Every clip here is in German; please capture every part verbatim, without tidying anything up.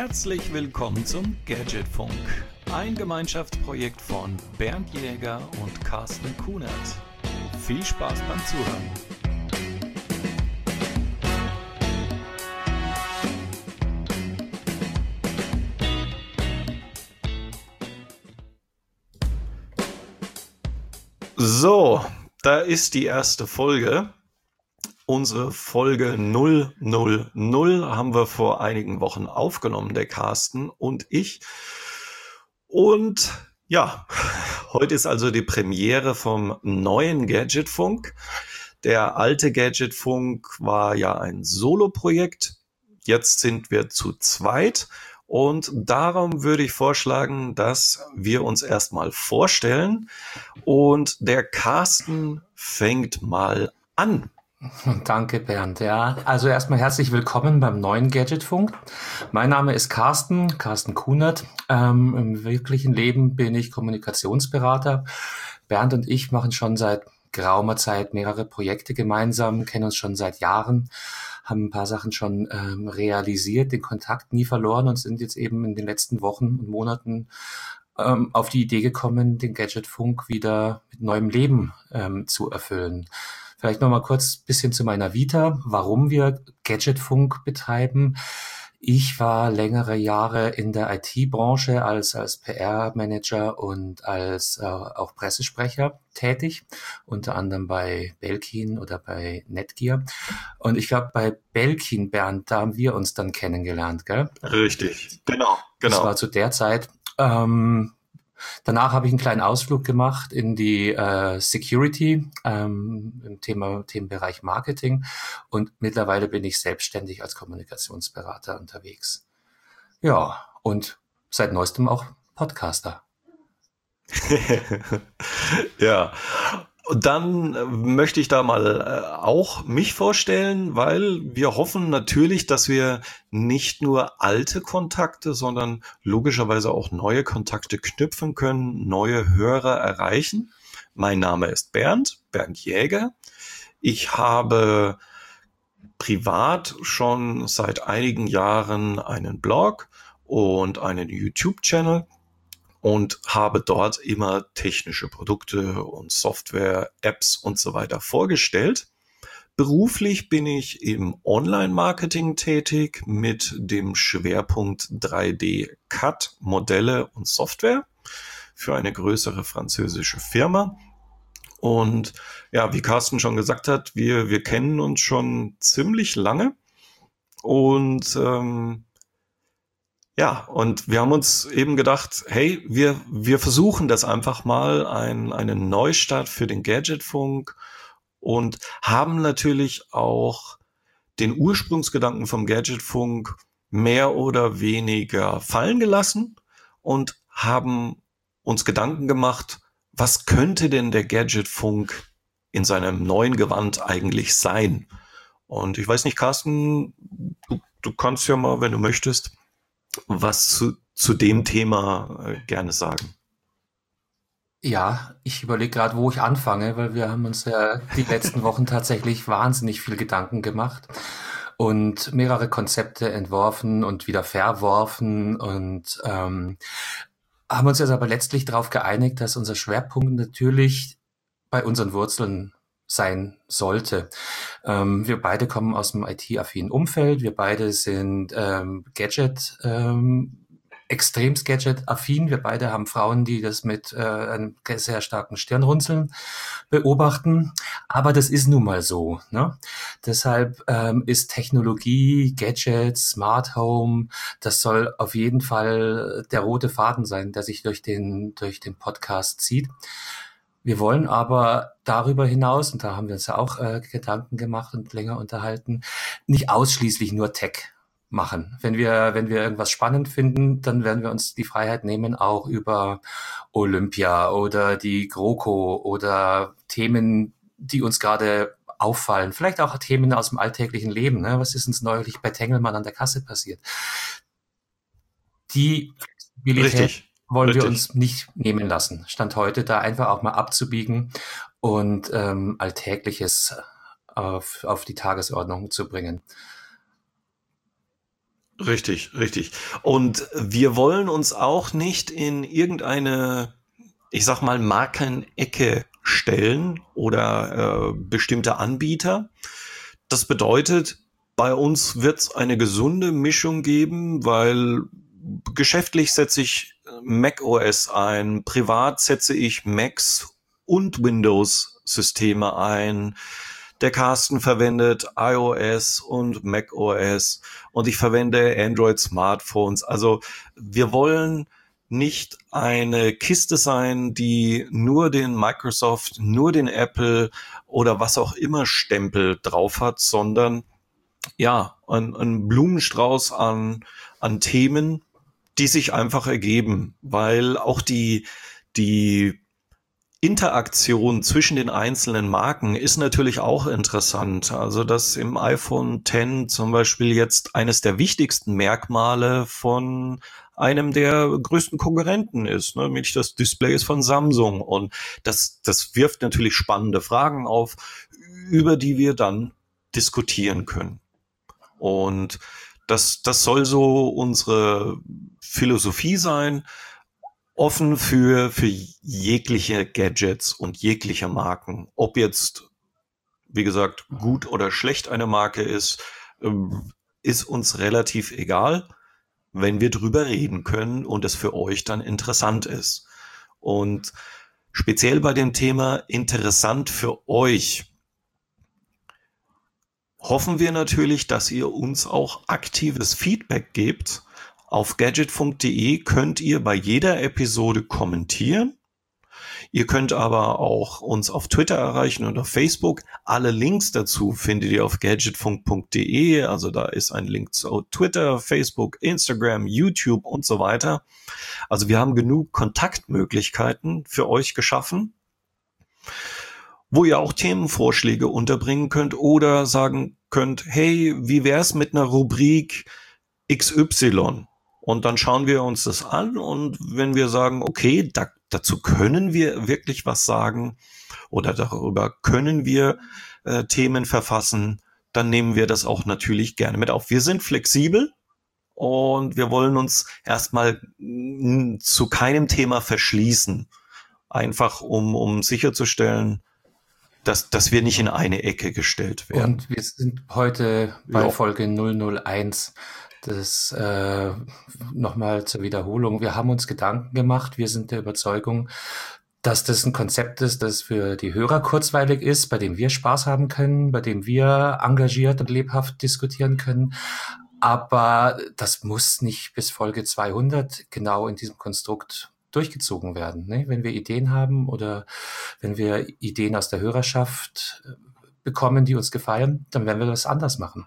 Herzlich willkommen zum Gadgetfunk, ein Gemeinschaftsprojekt von Bernd Jäger und Carsten Kunert. Viel Spaß beim Zuhören. So, da ist die erste Folge. Unsere Folge null null null haben wir vor einigen Wochen aufgenommen, der Carsten und ich. Und ja, heute ist also die Premiere vom neuen Gadgetfunk. Der alte Gadgetfunk war ja ein Solo-Projekt. Jetzt sind wir zu zweit. Und darum würde ich vorschlagen, dass wir uns erstmal vorstellen. Und der Carsten fängt mal an. Danke, Bernd. Ja, also erstmal herzlich willkommen beim neuen Gadgetfunk. Mein Name ist Carsten, Carsten Kunert. Ähm, im wirklichen Leben bin ich Kommunikationsberater. Bernd und ich machen schon seit geraumer Zeit mehrere Projekte gemeinsam, kennen uns schon seit Jahren, haben ein paar Sachen schon ähm, realisiert, den Kontakt nie verloren und sind jetzt eben in den letzten Wochen und Monaten ähm, auf die Idee gekommen, den Gadgetfunk wieder mit neuem Leben ähm, zu erfüllen. Vielleicht noch mal kurz ein bisschen zu meiner Vita, warum wir Gadgetfunk betreiben. Ich war längere Jahre in der I T-Branche als, als P R-Manager und als äh, auch Pressesprecher tätig, unter anderem bei Belkin oder bei Netgear. Und ich glaube, bei Belkin, Bernd, da haben wir uns dann kennengelernt, gell? Richtig, genau, genau. Das war zu der Zeit. Ähm, Danach habe ich einen kleinen Ausflug gemacht in die äh, Security ähm, im Thema, Themenbereich Marketing und mittlerweile bin ich selbstständig als Kommunikationsberater unterwegs. Ja, und seit neuestem auch Podcaster. Ja, und dann äh, möchte ich da mal äh, auch mich vorstellen, weil wir hoffen natürlich, dass wir nicht nur alte Kontakte, sondern logischerweise auch neue Kontakte knüpfen können, neue Hörer erreichen. Mein Name ist Bernd, Bernd Jäger. Ich habe privat schon seit einigen Jahren einen Blog und einen YouTube-Channel. Und habe dort immer technische Produkte und Software, Apps und so weiter vorgestellt. Beruflich bin ich im Online-Marketing tätig mit dem Schwerpunkt drei D-C A D-Modelle und Software für eine größere französische Firma. Und ja, wie Carsten schon gesagt hat, wir, wir kennen uns schon ziemlich lange und ähm, Ja, und wir haben uns eben gedacht, hey, wir, wir versuchen das einfach mal, ein, einen Neustart für den Gadgetfunk und haben natürlich auch den Ursprungsgedanken vom Gadgetfunk mehr oder weniger fallen gelassen und haben uns Gedanken gemacht, was könnte denn der Gadgetfunk in seinem neuen Gewand eigentlich sein? Und ich weiß nicht, Carsten, du, du kannst ja mal, wenn du möchtest, was zu, zu dem Thema äh, gerne sagen. Ja, ich überlege gerade, wo ich anfange, weil wir haben uns ja die letzten Wochen tatsächlich wahnsinnig viel Gedanken gemacht und mehrere Konzepte entworfen und wieder verworfen und ähm, haben uns jetzt aber letztlich darauf geeinigt, dass unser Schwerpunkt natürlich bei unseren Wurzeln sein sollte. Ähm, wir beide kommen aus dem I T-affinen Umfeld. Wir beide sind ähm, Gadget, ähm, extremst Gadget-affin. Wir beide haben Frauen, die das mit äh, einem sehr starken Stirnrunzeln beobachten. Aber das ist nun mal so, ne? Deshalb ähm, ist Technologie, Gadgets, Smart Home, das soll auf jeden Fall der rote Faden sein, der sich durch den, durch den Podcast zieht. Wir wollen aber darüber hinaus, und da haben wir uns ja auch äh, Gedanken gemacht und länger unterhalten, nicht ausschließlich nur Tech machen. Wenn wir, wenn wir irgendwas spannend finden, dann werden wir uns die Freiheit nehmen, auch über Olympia oder die GroKo oder Themen, die uns gerade auffallen. Vielleicht auch Themen aus dem alltäglichen Leben. Ne? Was ist uns neulich bei Tengelmann an der Kasse passiert? Die Flexibilität Richtig. wollen Richtig. wir uns nicht nehmen lassen. Stand heute da einfach auch mal abzubiegen und ähm, Alltägliches auf, auf die Tagesordnung zu bringen. Richtig, richtig. Und wir wollen uns auch nicht in irgendeine, ich sag mal, Markenecke stellen oder äh, bestimmte Anbieter. Das bedeutet, bei uns wird es eine gesunde Mischung geben, weil geschäftlich setze ich macOS ein, privat setze ich Macs und Windows-Systeme ein. Der Carsten verwendet iOS und macOS und ich verwende Android-Smartphones. Also wir wollen nicht eine Kiste sein, die nur den Microsoft, nur den Apple oder was auch immer Stempel drauf hat, sondern ja, ein, ein Blumenstrauß an, an Themen, die sich einfach ergeben, weil auch die, die Interaktion zwischen den einzelnen Marken ist natürlich auch interessant. Also, dass im iPhone X zum Beispiel jetzt eines der wichtigsten Merkmale von einem der größten Konkurrenten ist, ne? Nämlich das Display ist von Samsung. Und das, das wirft natürlich spannende Fragen auf, über die wir dann diskutieren können. Und das, das soll so unsere Philosophie sein, offen für, für jegliche Gadgets und jegliche Marken. Ob jetzt, wie gesagt, gut oder schlecht eine Marke ist, ist uns relativ egal, wenn wir drüber reden können und es für euch dann interessant ist. Und speziell bei dem Thema interessant für euch hoffen wir natürlich, dass ihr uns auch aktives Feedback gebt. Auf gadgetfunk punkt de könnt ihr bei jeder Episode kommentieren. Ihr könnt aber auch uns auf Twitter erreichen und auf Facebook. Alle Links dazu findet ihr auf gadgetfunk punkt de. Also da ist ein Link zu Twitter, Facebook, Instagram, YouTube und so weiter. Also wir haben genug Kontaktmöglichkeiten für euch geschaffen, wo ihr auch Themenvorschläge unterbringen könnt oder sagen könnt, hey, wie wär's mit einer Rubrik X Y? Und dann schauen wir uns das an und wenn wir sagen, okay, da, dazu können wir wirklich was sagen oder darüber können wir äh, Themen verfassen, dann nehmen wir das auch natürlich gerne mit auf. Wir sind flexibel und wir wollen uns erstmal mh, zu keinem Thema verschließen, einfach um, um sicherzustellen, dass, dass wir nicht in eine Ecke gestellt werden. Und wir sind heute bei Ja. Folge null null eins. Das äh, nochmal zur Wiederholung. Wir haben uns Gedanken gemacht. Wir sind der Überzeugung, dass das ein Konzept ist, das für die Hörer kurzweilig ist, bei dem wir Spaß haben können, bei dem wir engagiert und lebhaft diskutieren können. Aber das muss nicht bis Folge zweihundert genau in diesem Konstrukt durchgezogen werden. Ne? Wenn wir Ideen haben oder wenn wir Ideen aus der Hörerschaft bekommen, die uns gefallen, dann werden wir das anders machen.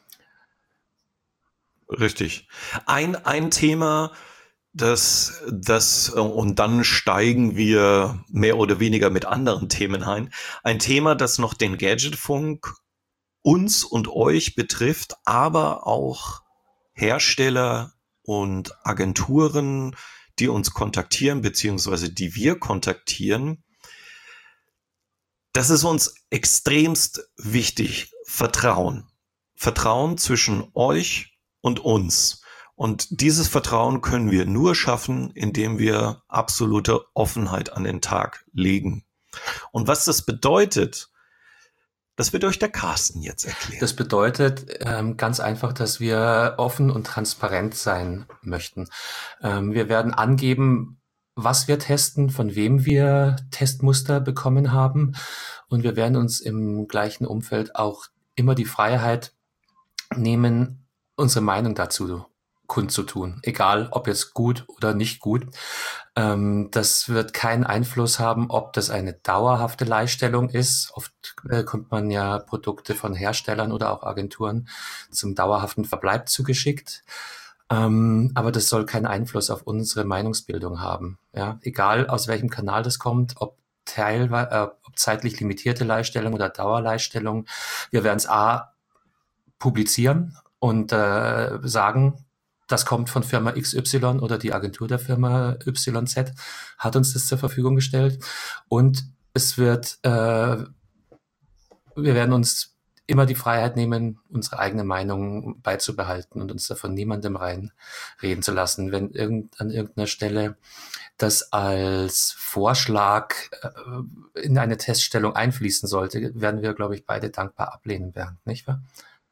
Richtig. Ein, ein Thema, das, das, und dann steigen wir mehr oder weniger mit anderen Themen ein. Ein Thema, das noch den Gadgetfunk uns und euch betrifft, aber auch Hersteller und Agenturen, die uns kontaktieren, beziehungsweise die wir kontaktieren. Das ist uns extremst wichtig. Vertrauen. Vertrauen zwischen euch und uns. Und dieses Vertrauen können wir nur schaffen, indem wir absolute Offenheit an den Tag legen. Und was das bedeutet, das wird euch der Carsten jetzt erklären. Das bedeutet ähm, ganz einfach, dass wir offen und transparent sein möchten. Ähm, wir werden angeben, was wir testen, von wem wir Testmuster bekommen haben. Und wir werden uns im gleichen Umfeld auch immer die Freiheit nehmen, unsere Meinung dazu kundzutun, egal ob jetzt gut oder nicht gut. Ähm, das wird keinen Einfluss haben, ob das eine dauerhafte Leihstellung ist. Oft äh, kommt man ja Produkte von Herstellern oder auch Agenturen zum dauerhaften Verbleib zugeschickt. Ähm, aber das soll keinen Einfluss auf unsere Meinungsbildung haben. Ja, egal aus welchem Kanal das kommt, ob teilweise, äh, ob zeitlich limitierte Leihstellung oder Dauerleihstellung. Wir werden es A publizieren und äh, sagen, das kommt von Firma X Y oder die Agentur der Firma Y Z hat uns das zur Verfügung gestellt. Und es wird, äh, wir werden uns immer die Freiheit nehmen, unsere eigene Meinung beizubehalten und uns davon niemandem reinreden zu lassen. Wenn irgend, an irgendeiner Stelle das als Vorschlag äh, in eine Teststellung einfließen sollte, werden wir, glaube ich, beide dankbar ablehnen, Bernd, nicht wahr?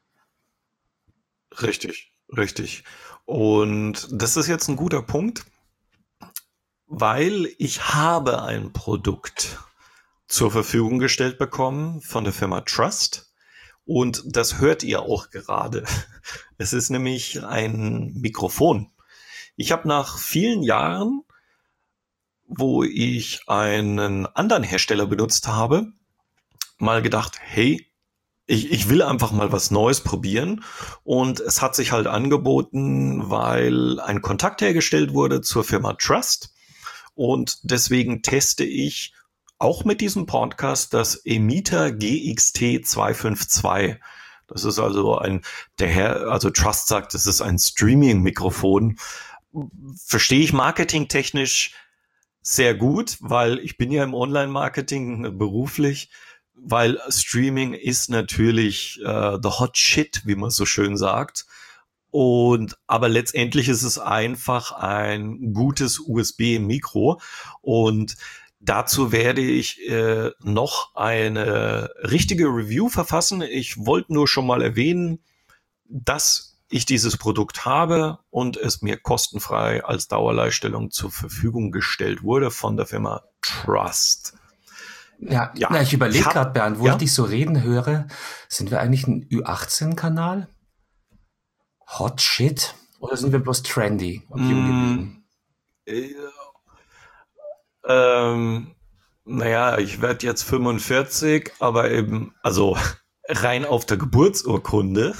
Richtig, richtig. Und das ist jetzt ein guter Punkt, weil ich habe ein Produkt zur Verfügung gestellt bekommen von der Firma Trust. Und das hört ihr auch gerade. Es ist nämlich ein Mikrofon. Ich habe nach vielen Jahren, wo ich einen anderen Hersteller benutzt habe, mal gedacht, hey, ich, ich will einfach mal was Neues probieren. Und es hat sich halt angeboten, weil ein Kontakt hergestellt wurde zur Firma Trust. Und deswegen teste ich auch mit diesem Podcast das Emitter G X T zwei fünf zwei. Das ist also ein, der Herr, also Trust sagt, das ist ein Streaming-Mikrofon. Verstehe ich marketingtechnisch sehr gut, weil ich bin ja im Online-Marketing beruflich, weil Streaming ist natürlich äh, the hot shit, wie man so schön sagt. Und aber letztendlich ist es einfach ein gutes U S B-Mikro und dazu werde ich äh, noch eine richtige Review verfassen. Ich wollte nur schon mal erwähnen, dass ich dieses Produkt habe und es mir kostenfrei als Dauerleihstellung zur Verfügung gestellt wurde von der Firma Trust. Ja, ja. Na, ich überlege gerade, Bernd, wo ja? ich dich so reden höre, sind wir eigentlich ein Ü achtzehn Kanal? Hot Shit? Oder sind wir bloß trendy und jung geblieben? Ähm, naja, ich werde jetzt fünfundvierzig, aber eben, also rein auf der Geburtsurkunde.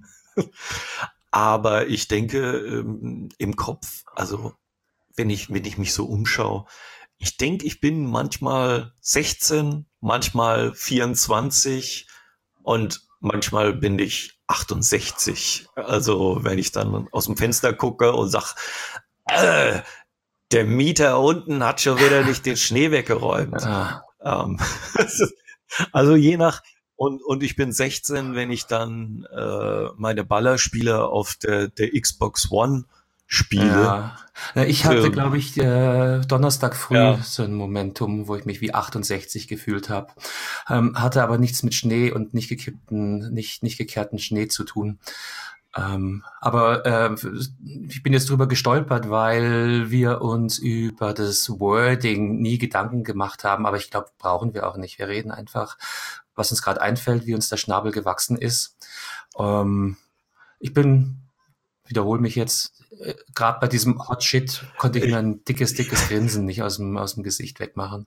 Aber ich denke ähm, im Kopf, also wenn ich, wenn ich mich so umschaue, ich denke, ich bin manchmal sechzehn, manchmal vierundzwanzig und manchmal bin ich achtundsechzig. Also wenn ich dann aus dem Fenster gucke und sag, äh, der Mieter unten hat schon wieder nicht den Schnee weggeräumt. Ah. Ähm, also je nach, und, und ich bin sechzehn, wenn ich dann äh, meine Ballerspiele auf der, der Xbox One spiele. Ja. Ich hatte, ähm, glaube ich, äh, Donnerstag früh ja. so ein Momentum, wo ich mich wie achtundsechzig gefühlt habe. Ähm, hatte aber nichts mit Schnee und nicht gekippten, nicht, nicht gekehrten Schnee zu tun. Ähm, aber äh, ich bin jetzt drüber gestolpert, weil wir uns über das Wording nie Gedanken gemacht haben, aber ich glaube, brauchen wir auch nicht. Wir reden einfach, was uns gerade einfällt, wie uns der Schnabel gewachsen ist. Ähm, ich bin, wiederhole mich jetzt, äh, gerade bei diesem Hot Shit konnte ich mir ein dickes, dickes Grinsen nicht aus dem, aus dem Gesicht wegmachen.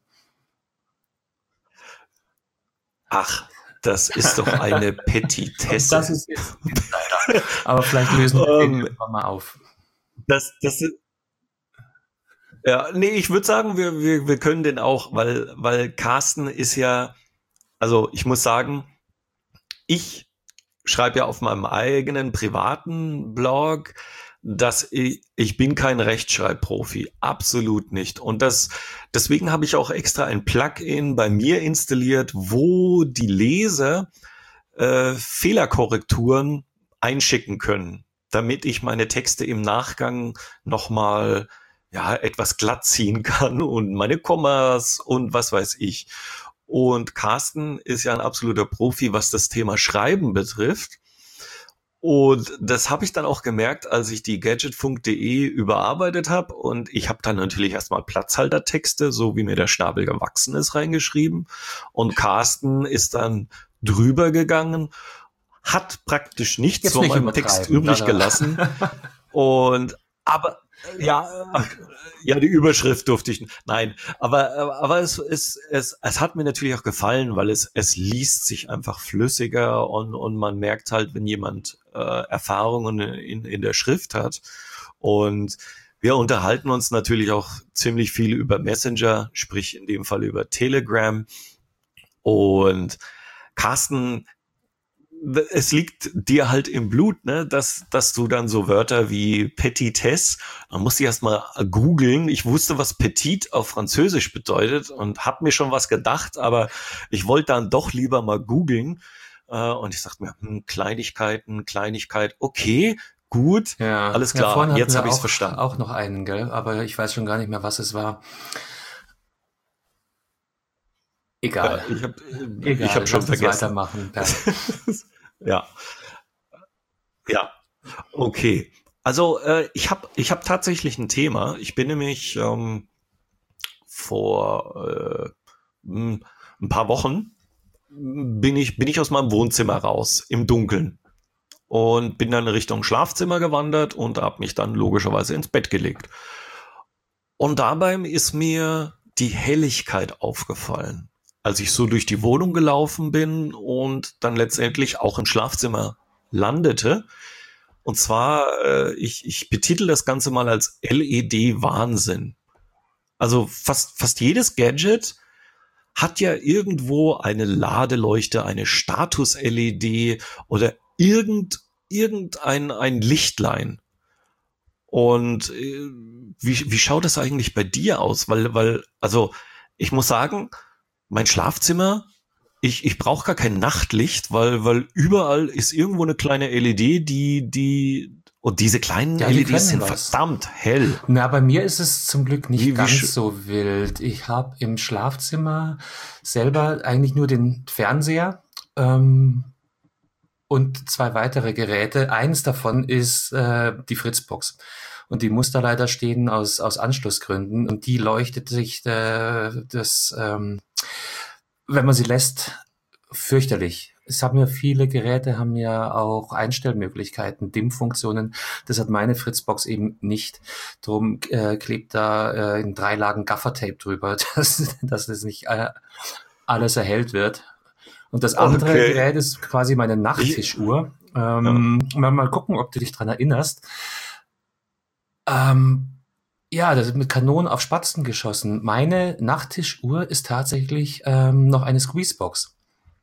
Ach, das ist doch eine Petitesse. Das ist jetzt leider. Aber vielleicht lösen wir den um, irgendwann mal auf. Das, das ist, ja, nee, ich würde sagen, wir, wir, wir können den auch, weil, weil Carsten ist ja, also ich muss sagen, ich schreibe ja auf meinem eigenen privaten Blog, dass ich, ich bin kein Rechtschreibprofi, absolut nicht. Und das, deswegen habe ich auch extra ein Plugin bei mir installiert, wo die Leser äh, Fehlerkorrekturen einschicken können, damit ich meine Texte im Nachgang nochmal ja, etwas glatt ziehen kann und meine Kommas und was weiß ich. Und Carsten ist ja ein absoluter Profi, was das Thema Schreiben betrifft. Und das habe ich dann auch gemerkt, als ich die gadgetfunk punkt de überarbeitet habe. Und ich habe dann natürlich erstmal Platzhaltertexte, so wie mir der Schnabel gewachsen ist, reingeschrieben. Und Carsten ist dann drüber gegangen, hat praktisch nichts von meinem Text übrig oder? gelassen. Und aber ja, ja, die Überschrift durfte ich. Nein, aber aber es es es es hat mir natürlich auch gefallen, weil es es liest sich einfach flüssiger und und man merkt halt, wenn jemand äh, Erfahrungen in in der Schrift hat. Und wir unterhalten uns natürlich auch ziemlich viel über Messenger, sprich in dem Fall über Telegram. Und Carsten, es liegt dir halt im Blut, ne, dass, dass du dann so Wörter wie Petitesse, man muss die erst mal googeln. Ich wusste, was Petit auf Französisch bedeutet und hab mir schon was gedacht, aber ich wollte dann doch lieber mal googeln, Äh, und ich sagte mir, hm, Kleinigkeiten, Kleinigkeit, okay, gut, Ja, alles ja, klar, vorhin hatten jetzt wir habe ich es auch, verstanden. auch noch einen, gell? Aber ich weiß schon gar nicht mehr, was es war. Ja, Egal, ich habe ich hab egal. schon Lasst uns vergessen. weitermachen, Bernd. Ja, ja, okay. Also äh, ich habe ich hab tatsächlich ein Thema. Ich bin nämlich ähm, vor äh, m- ein paar Wochen bin ich, bin ich aus meinem Wohnzimmer raus im Dunkeln und bin dann Richtung Schlafzimmer gewandert und habe mich dann logischerweise ins Bett gelegt. Und dabei ist mir die Helligkeit aufgefallen, als ich so durch die Wohnung gelaufen bin und dann letztendlich auch im Schlafzimmer landete. Und zwar, äh, ich, ich betitel das Ganze mal als L E D-Wahnsinn. Also fast, fast jedes Gadget hat ja irgendwo eine Ladeleuchte, eine Status-L E D oder irgend, irgendein ein Lichtlein. Und äh, wie, wie schaut das eigentlich bei dir aus? Weil, weil, also ich muss sagen, mein Schlafzimmer, ich, ich brauche gar kein Nachtlicht, weil, weil überall ist irgendwo eine kleine L E D, die, die, und diese kleinen Ja, die L E Ds können sind was. verdammt hell. Na, bei mir ist es zum Glück nicht Wie, wie, ganz sch- so wild. Ich habe im Schlafzimmer selber eigentlich nur den Fernseher ähm, und zwei weitere Geräte. Eins davon ist äh, die Fritzbox. Und die muss da leider stehen aus, aus Anschlussgründen. Und die leuchtet sich äh, das, ähm, wenn man sie lässt, fürchterlich. Es haben ja viele Geräte, haben ja auch Einstellmöglichkeiten, Dimmfunktionen. Das hat meine Fritzbox eben nicht. Drum äh, klebt da äh, in drei Lagen Gaffertape drüber, dass, dass es nicht äh, alles erhellt wird. Und das andere okay. Gerät ist quasi meine Ich, Nachttischuhr. ja. Ähm, mal, mal gucken, ob du dich dran erinnerst. Ähm, ja, das ist mit Kanonen auf Spatzen geschossen. Meine Nachttischuhr ist tatsächlich ähm, noch eine Squeezebox.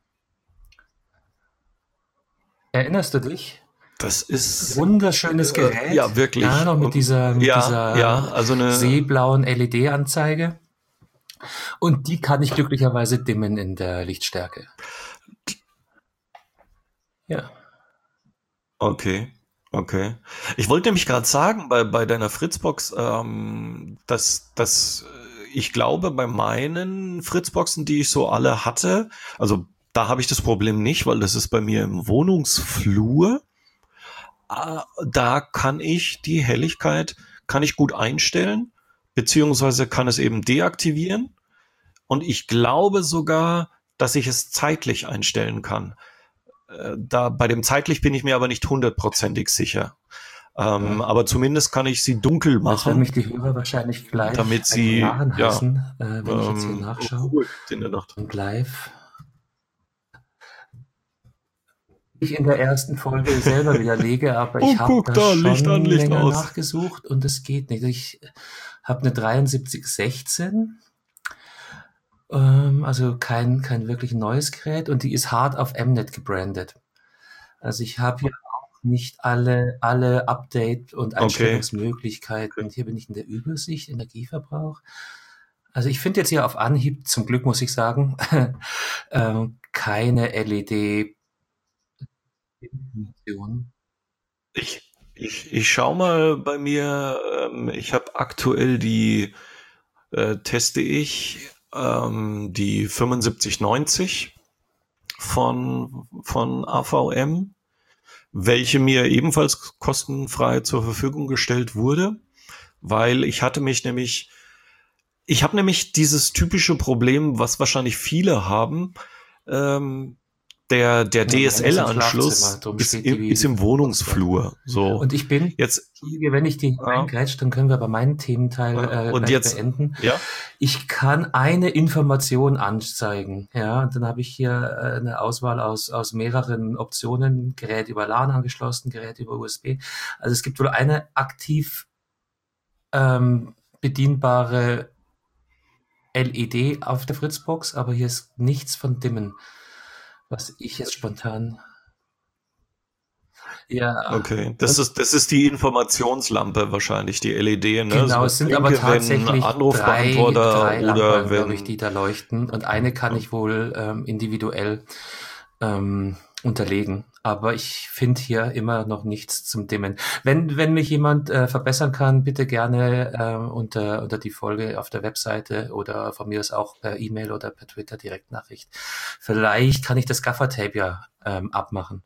Erinnerst du dich? Das ist, Wunderschönes äh, Gerät. ja, Ja, wirklich. noch mit Um, dieser, mit ja, ja, dieser also eine, seeblauen L E D-Anzeige. Und die kann ich glücklicherweise dimmen in der Lichtstärke. Ja. okay, okay. Ich wollte nämlich gerade sagen, bei, bei deiner Fritzbox, ähm, dass, dass äh, ich glaube, bei meinen Fritzboxen, die ich so alle hatte, also da habe ich das Problem nicht, weil das ist bei mir im Wohnungsflur. Ah, da kann ich die Helligkeit, kann ich gut einstellen, beziehungsweise kann es eben deaktivieren. Und ich glaube sogar, dass ich es zeitlich einstellen kann. Äh, Da bei dem zeitlich bin ich mir aber nicht hundertprozentig sicher. Ähm, Ja. aber zumindest kann ich sie dunkel Jetzt werden machen, mich die Hörer wahrscheinlich gleich damit einen sie, Narren ja, heißen, äh, wenn ich jetzt hier ähm, nachschaue Ruhe in der Nacht. und live ich in der ersten Folge selber widerlege, aber Oh, ich habe guck da da, Licht an, schon Licht länger aus. nachgesucht und es geht nicht. Ich habe eine dreiundsiebzig sechzehn, ähm, also kein, kein wirklich neues Gerät und die ist hart auf Mnet gebrandet. Also ich habe hier auch nicht alle, alle Update- und Okay. Einstellungsmöglichkeiten. Hier bin ich in der Übersicht, Energieverbrauch. Also ich finde jetzt hier auf Anhieb, zum Glück muss ich sagen, ähm, keine L E D-Funktion. Ich, ich, ich schau mal bei mir, ähm, ich habe aktuell die, äh, teste ich, ähm, die fünfundsiebzig neunzig von, von A V M, welche mir ebenfalls kostenfrei zur Verfügung gestellt wurde, weil ich hatte mich nämlich, ich habe nämlich dieses typische Problem, was wahrscheinlich viele haben, ähm, der, der Ja, meine ist im Schlafzimmer, D S L-Anschluss darum ist, steht im- die, ist die im Box dort. Wohnungsflur. So, Und ich bin, jetzt, Entschuldige, wenn ich die äh, reingrätsche, dann können wir aber meinen Thementeil äh, äh, und gleich jetzt, beenden. ja, Ich kann eine Information anzeigen. Ja, und dann habe ich hier äh, eine Auswahl aus, aus mehreren Optionen. Gerät über LAN angeschlossen, Gerät über U S B. Also es gibt wohl eine aktiv ähm, bedienbare L E D auf der Fritzbox, aber hier ist nichts von Dimmen, was ich jetzt spontan. Ja, okay. Das und ist, das ist die Informationslampe wahrscheinlich, die L E D, ne? So genau, eine es sind aber blinke, wenn tatsächlich drei, Anrufbeantworter drei oder Lampen, glaube ich, wenn, die da leuchten. Und eine kann ja, ich wohl ähm, individuell ähm, unterlegen. Aber ich finde hier immer noch nichts zum Dimmen. Wenn, wenn mich jemand äh, verbessern kann, bitte gerne äh, unter, unter die Folge auf der Webseite oder von mir aus auch per E-Mail oder per Twitter Direktnachricht. Vielleicht kann ich das Gaffertape ja ähm, abmachen.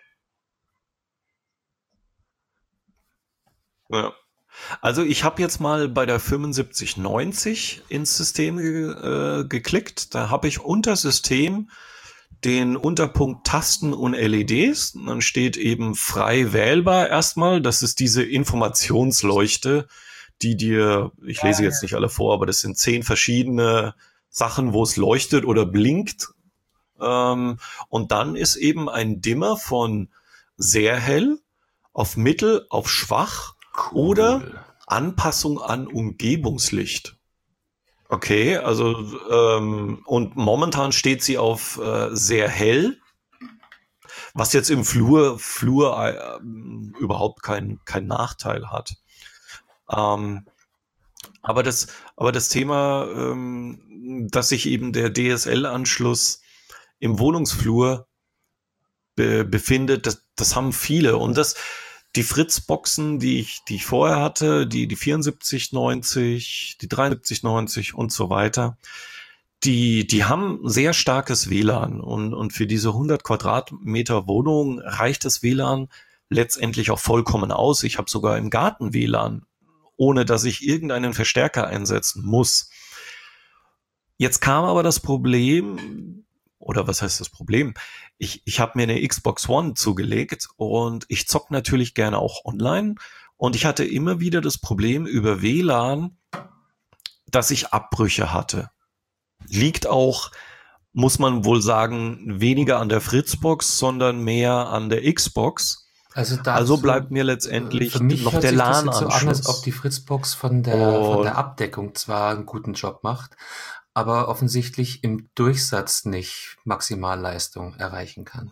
Ja. Also ich habe jetzt mal bei der fünfundsiebzig neunzig ins System ge äh, geklickt. Da habe ich unter System den Unterpunkt Tasten und L E Ds. Und dann steht eben frei wählbar erstmal. Das ist diese Informationsleuchte, die dir, ich lese jetzt nicht alle vor, aber das sind zehn verschiedene Sachen, wo es leuchtet oder blinkt. Ähm, und dann ist eben ein Dimmer von sehr hell auf mittel, auf schwach Cool. oder Anpassung an Umgebungslicht. Okay, also ähm, und momentan steht sie auf äh, sehr hell, was jetzt im Flur Flur äh, überhaupt kein kein Nachteil hat. Ähm, aber das aber das Thema, ähm, dass sich eben der D S L-Anschluss im Wohnungsflur be befindet, das, das haben viele und das die Fritz-Boxen, die ich, die ich vorher hatte, die, die vierundsiebzig neunzig, die dreiundsiebzig neunzig und so weiter, die, die haben sehr starkes W L A N und, und für diese hundert Quadratmeter Wohnung reicht das W L A N letztendlich auch vollkommen aus. Ich habe sogar im Garten W L A N, ohne dass ich irgendeinen Verstärker einsetzen muss. Jetzt kam aber das Problem, oder was heißt das Problem? Ich, ich habe mir eine Xbox One zugelegt und ich zock natürlich gerne auch online. Und ich hatte immer wieder das Problem über W L A N, dass ich Abbrüche hatte. Liegt auch, muss man wohl sagen, weniger an der Fritzbox, sondern mehr an der Xbox. Also, dazu, also bleibt mir letztendlich für mich noch hört der sich das jetzt so an, als LAN-Anschluss. ob die Fritzbox von der, von der Abdeckung zwar einen guten Job macht, aber offensichtlich im Durchsatz nicht Maximalleistung erreichen kann.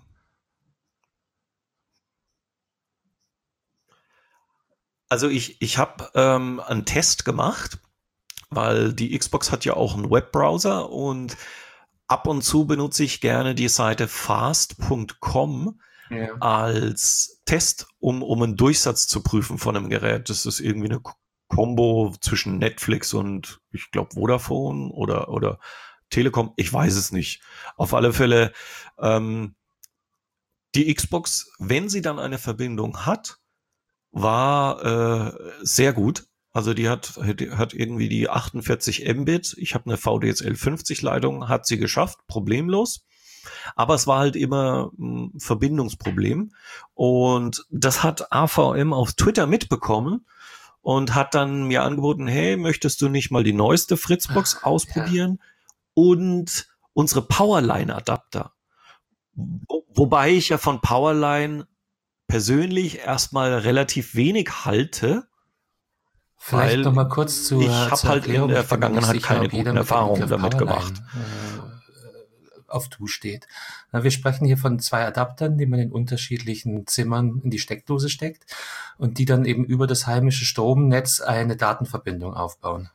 Also ich, ich habe ähm, einen Test gemacht, weil die Xbox hat ja auch einen Webbrowser und ab und zu benutze ich gerne die Seite fast Punkt com Ja. als Test, um, um einen Durchsatz zu prüfen von einem Gerät. Das ist irgendwie eine Kombo zwischen Netflix und ich glaube Vodafone oder, oder Telekom. Ich weiß es nicht. Auf alle Fälle ähm, die Xbox, wenn sie dann eine Verbindung hat, war äh, sehr gut. Also die hat, die hat irgendwie die achtundvierzig Mbit. Ich habe eine V D S L fünfzig Leitung, hat sie geschafft, problemlos. Aber es war halt immer ein Verbindungsproblem. Und das hat A V M auf Twitter mitbekommen und hat dann mir angeboten, hey, möchtest du nicht mal die neueste Fritzbox ausprobieren? Ja. Und unsere Powerline-Adapter. Wo, wobei ich ja von Powerline persönlich erstmal relativ wenig halte. Vielleicht noch mal kurz zu Ich habe halt in der Vergangenheit sicher, keine guten Erfahrungen damit gemacht. Äh, auf Du steht. Wir sprechen hier von zwei Adaptern, die man in unterschiedlichen Zimmern in die Steckdose steckt und die dann eben über das heimische Stromnetz eine Datenverbindung aufbauen.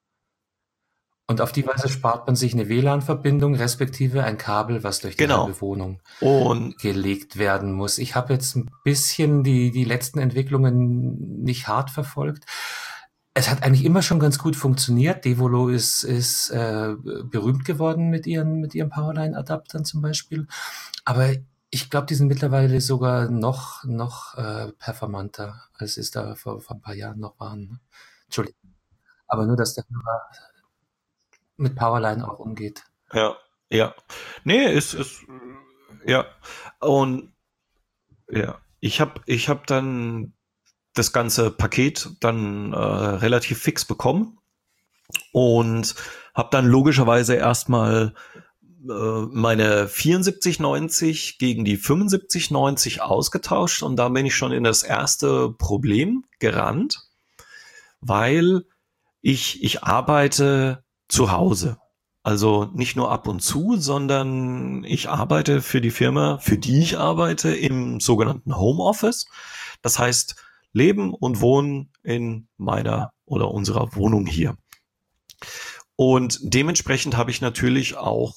Und auf die Weise spart man sich eine W L A N-Verbindung, respektive ein Kabel, was durch die genau. halbe Wohnung und gelegt werden muss. Ich habe jetzt ein bisschen die, die letzten Entwicklungen nicht hart verfolgt. Es hat eigentlich immer schon ganz gut funktioniert. Devolo ist, ist äh, berühmt geworden mit ihren, mit ihren Powerline-Adaptern zum Beispiel. Aber ich glaube, die sind mittlerweile sogar noch, noch äh, performanter, als es da vor, vor ein paar Jahren noch waren. Entschuldigung. Aber nur, dass der Hörer mit Powerline auch umgeht. Ja, ja. Nee, ist, ist, ja. Und ja, ich habe ich hab dann das ganze Paket dann äh, relativ fix bekommen und habe dann logischerweise erstmal äh, meine vierundsiebzig neunzig gegen die fünfundsiebzig neunzig ausgetauscht und da bin ich schon in das erste Problem gerannt, weil ich, ich arbeite zu Hause. Also nicht nur ab und zu, sondern ich arbeite für die Firma, für die ich arbeite, im sogenannten Homeoffice. Das heißt, leben und wohnen in meiner oder unserer Wohnung hier. Und dementsprechend habe ich natürlich auch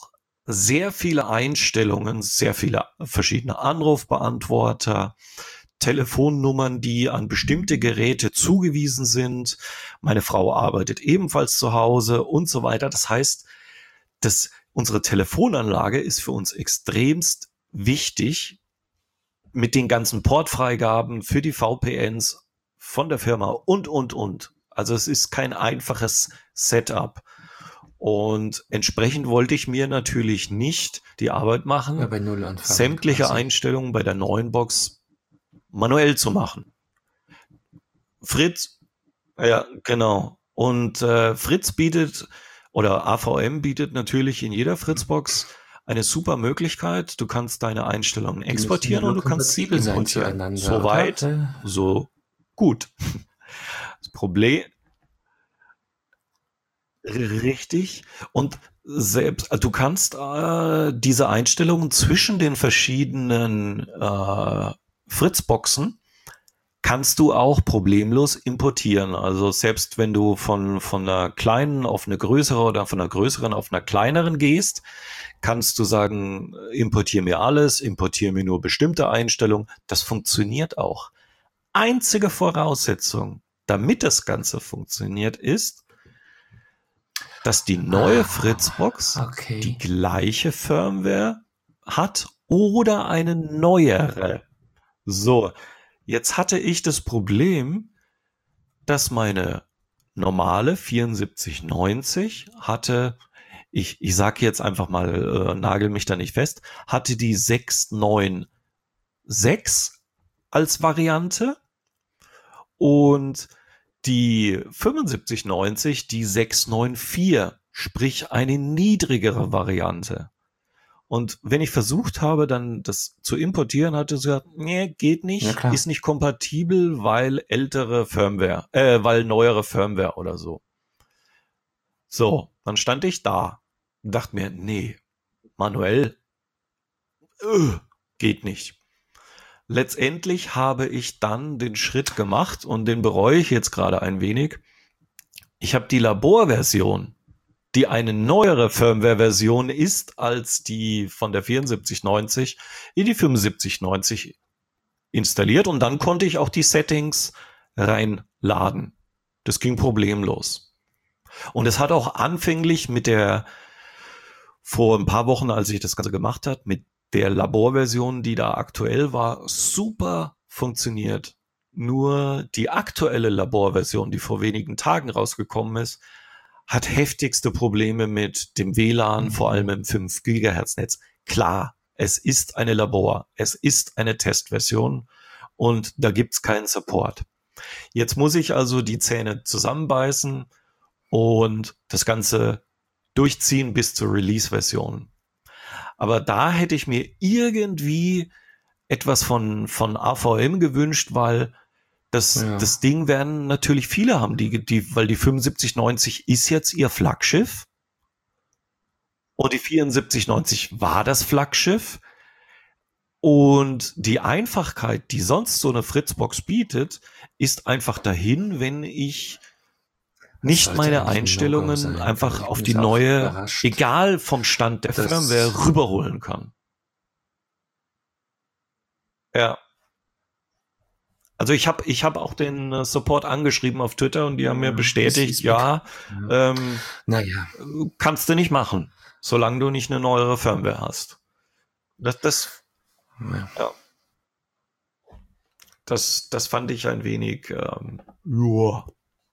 sehr viele Einstellungen, sehr viele verschiedene Anrufbeantworter, Telefonnummern, die an bestimmte Geräte zugewiesen sind. Meine Frau arbeitet ebenfalls zu Hause und so weiter. Das heißt, dass unsere Telefonanlage ist für uns extremst wichtig mit den ganzen Portfreigaben für die V P Ns von der Firma und, und, und. Also es ist kein einfaches Setup. Und entsprechend wollte ich mir natürlich nicht die Arbeit machen, Ja, bei Null anfangen. sämtliche quasi. Einstellungen bei der neuen Box manuell zu machen. Fritz, ja, genau. Und äh, Fritz bietet, oder A V M bietet natürlich in jeder Fritzbox eine super Möglichkeit. Du kannst deine Einstellungen Die müssen ja exportieren nur und du kannst sie kompatibel sein importieren. zueinander, So oder? weit, Äh, so gut. Das Problem, richtig. Und selbst, also du kannst äh, diese Einstellungen zwischen den verschiedenen äh, Fritzboxen kannst du auch problemlos importieren. Also selbst wenn du von, von einer kleinen auf eine größere oder von einer größeren auf einer kleineren gehst, kannst du sagen, importiere mir alles, importiere mir nur bestimmte Einstellungen. Das funktioniert auch. Einzige Voraussetzung, damit das Ganze funktioniert, ist, dass die neue Ah, Fritzbox die okay. gleiche Firmware hat oder eine neuere. So, jetzt hatte ich das Problem, dass meine normale vierundsiebzig neunzig hatte, ich, ich sage jetzt einfach mal, äh, nagel mich da nicht fest, hatte die sechs neun sechs als Variante und die fünfundsiebzig neunzig die sechs neun vier, sprich eine niedrigere Variante. Und wenn ich versucht habe, dann das zu importieren, hatte sie gesagt, nee, geht Ja, nicht, klar. ist nicht kompatibel, weil ältere Firmware, äh, weil neuere Firmware oder so. So, dann stand ich da und dachte mir, nee, manuell, äh, geht nicht. Letztendlich habe ich dann den Schritt gemacht und den bereue ich jetzt gerade ein wenig. Ich habe die Laborversion, die eine neuere Firmware-Version ist als die von der vierundsiebzig neunzig, in die fünfundsiebzig neunzig installiert und dann konnte ich auch die Settings reinladen. Das ging problemlos. Und es hat auch anfänglich mit der, vor ein paar Wochen, als ich das Ganze gemacht habe, mit der Laborversion, die da aktuell war, super funktioniert. Nur die aktuelle Laborversion, die vor wenigen Tagen rausgekommen ist, hat heftigste Probleme mit dem W L A N, vor allem Mhm. im fünf Gigahertz Netz. Klar, es ist eine Labor, es ist eine Testversion und da gibt's keinen Support. Jetzt muss ich also die Zähne zusammenbeißen und das Ganze durchziehen bis zur Release-Version. Aber da hätte ich mir irgendwie etwas von, von A V M gewünscht, weil das, Ja. das Ding werden natürlich viele haben, die, die, weil die fünfundsiebzig neunzig ist jetzt ihr Flaggschiff und die vierundsiebzig neunzig war das Flaggschiff und die Einfachkeit, die sonst so eine Fritzbox bietet, ist einfach dahin, wenn ich Das nicht sollte meine eigentlich ein No-Go Einstellungen sein. einfach Also ich auf bin die jetzt auch neue, überrascht, egal vom Stand der dass Firmware, rüberholen kann. Ja. Also ich habe ich hab auch den äh, Support angeschrieben auf Twitter und die haben mir ja, ist, bestätigt, ist ja, bekannt. Ja. ähm, Naja, kannst du nicht machen, solange du nicht eine neuere Firmware hast. Das, das, ja. ja, das, das fand ich ein wenig, ähm, ja.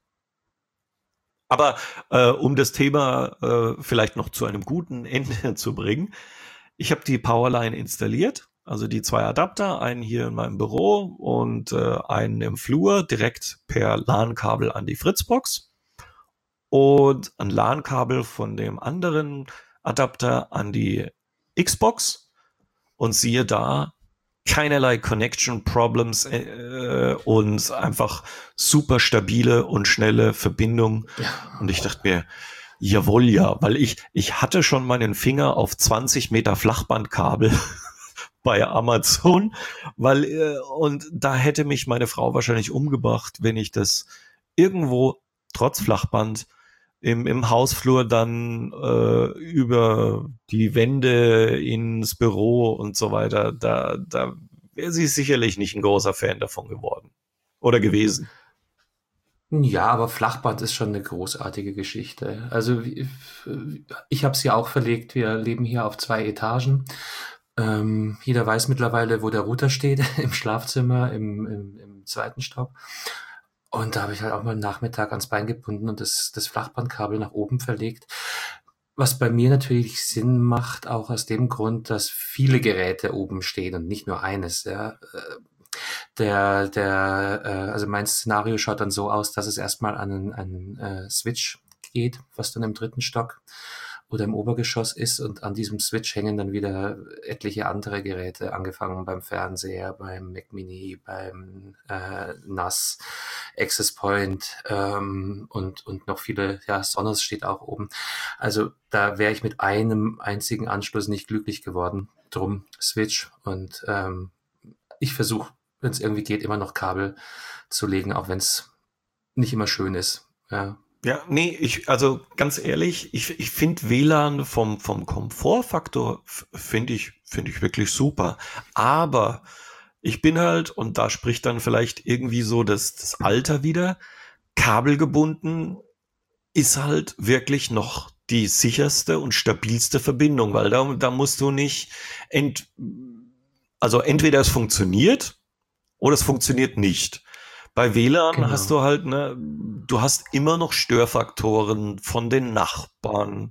Aber äh, um das Thema äh, vielleicht noch zu einem guten Ende zu bringen, ich habe die Powerline installiert, also die zwei Adapter, einen hier in meinem Büro und äh, einen im Flur, direkt per LAN-Kabel an die Fritzbox und ein LAN-Kabel von dem anderen Adapter an die Xbox und siehe da, keinerlei Connection Problems äh, und einfach super stabile und schnelle Verbindung. Ja. Und ich dachte mir, jawohl, ja, weil ich, ich hatte schon meinen Finger auf zwanzig Meter Flachbandkabel bei Amazon, weil, äh, und da hätte mich meine Frau wahrscheinlich umgebracht, wenn ich das irgendwo trotz Flachband im, im Hausflur dann äh, über die Wände ins Büro und so weiter, da, da wäre sie sicherlich nicht ein großer Fan davon geworden oder gewesen. Ja, aber Flachband ist schon eine großartige Geschichte. Also wie- ich habe es ja auch verlegt. Wir leben hier auf zwei Etagen. Ähm, jeder weiß mittlerweile, wo der Router steht, im Schlafzimmer, im, im, im zweiten Stock. Und da habe ich halt auch mal einen Nachmittag ans Bein gebunden und das, das Flachbandkabel nach oben verlegt. Was bei mir natürlich Sinn macht, auch aus dem Grund, dass viele Geräte oben stehen und nicht nur eines. Ja. Äh, Der, der, äh, also mein Szenario schaut dann so aus, dass es erstmal an einen, einen äh, Switch geht, was dann im dritten Stock oder im Obergeschoss ist, und an diesem Switch hängen dann wieder etliche andere Geräte, angefangen beim Fernseher, beim Mac Mini, beim äh, N A S, Access Point ähm, und, und noch viele, ja, Sonos steht auch oben. Also da wäre ich mit einem einzigen Anschluss nicht glücklich geworden. Drum Switch, und ähm, ich versuche, wenn es irgendwie geht, immer noch Kabel zu legen, auch wenn es nicht immer schön ist. Ja. Ja, nee, ich, also ganz ehrlich, ich, ich finde W L A N vom, vom Komfortfaktor f- finde ich, finde ich wirklich super. Aber ich bin halt, und da spricht dann vielleicht irgendwie so das, das Alter wieder, kabelgebunden ist halt wirklich noch die sicherste und stabilste Verbindung, weil da, da musst du nicht, ent, also entweder es funktioniert oder es funktioniert nicht. Bei W L A N hast Genau. du halt, ne, du hast immer noch Störfaktoren von den Nachbarn.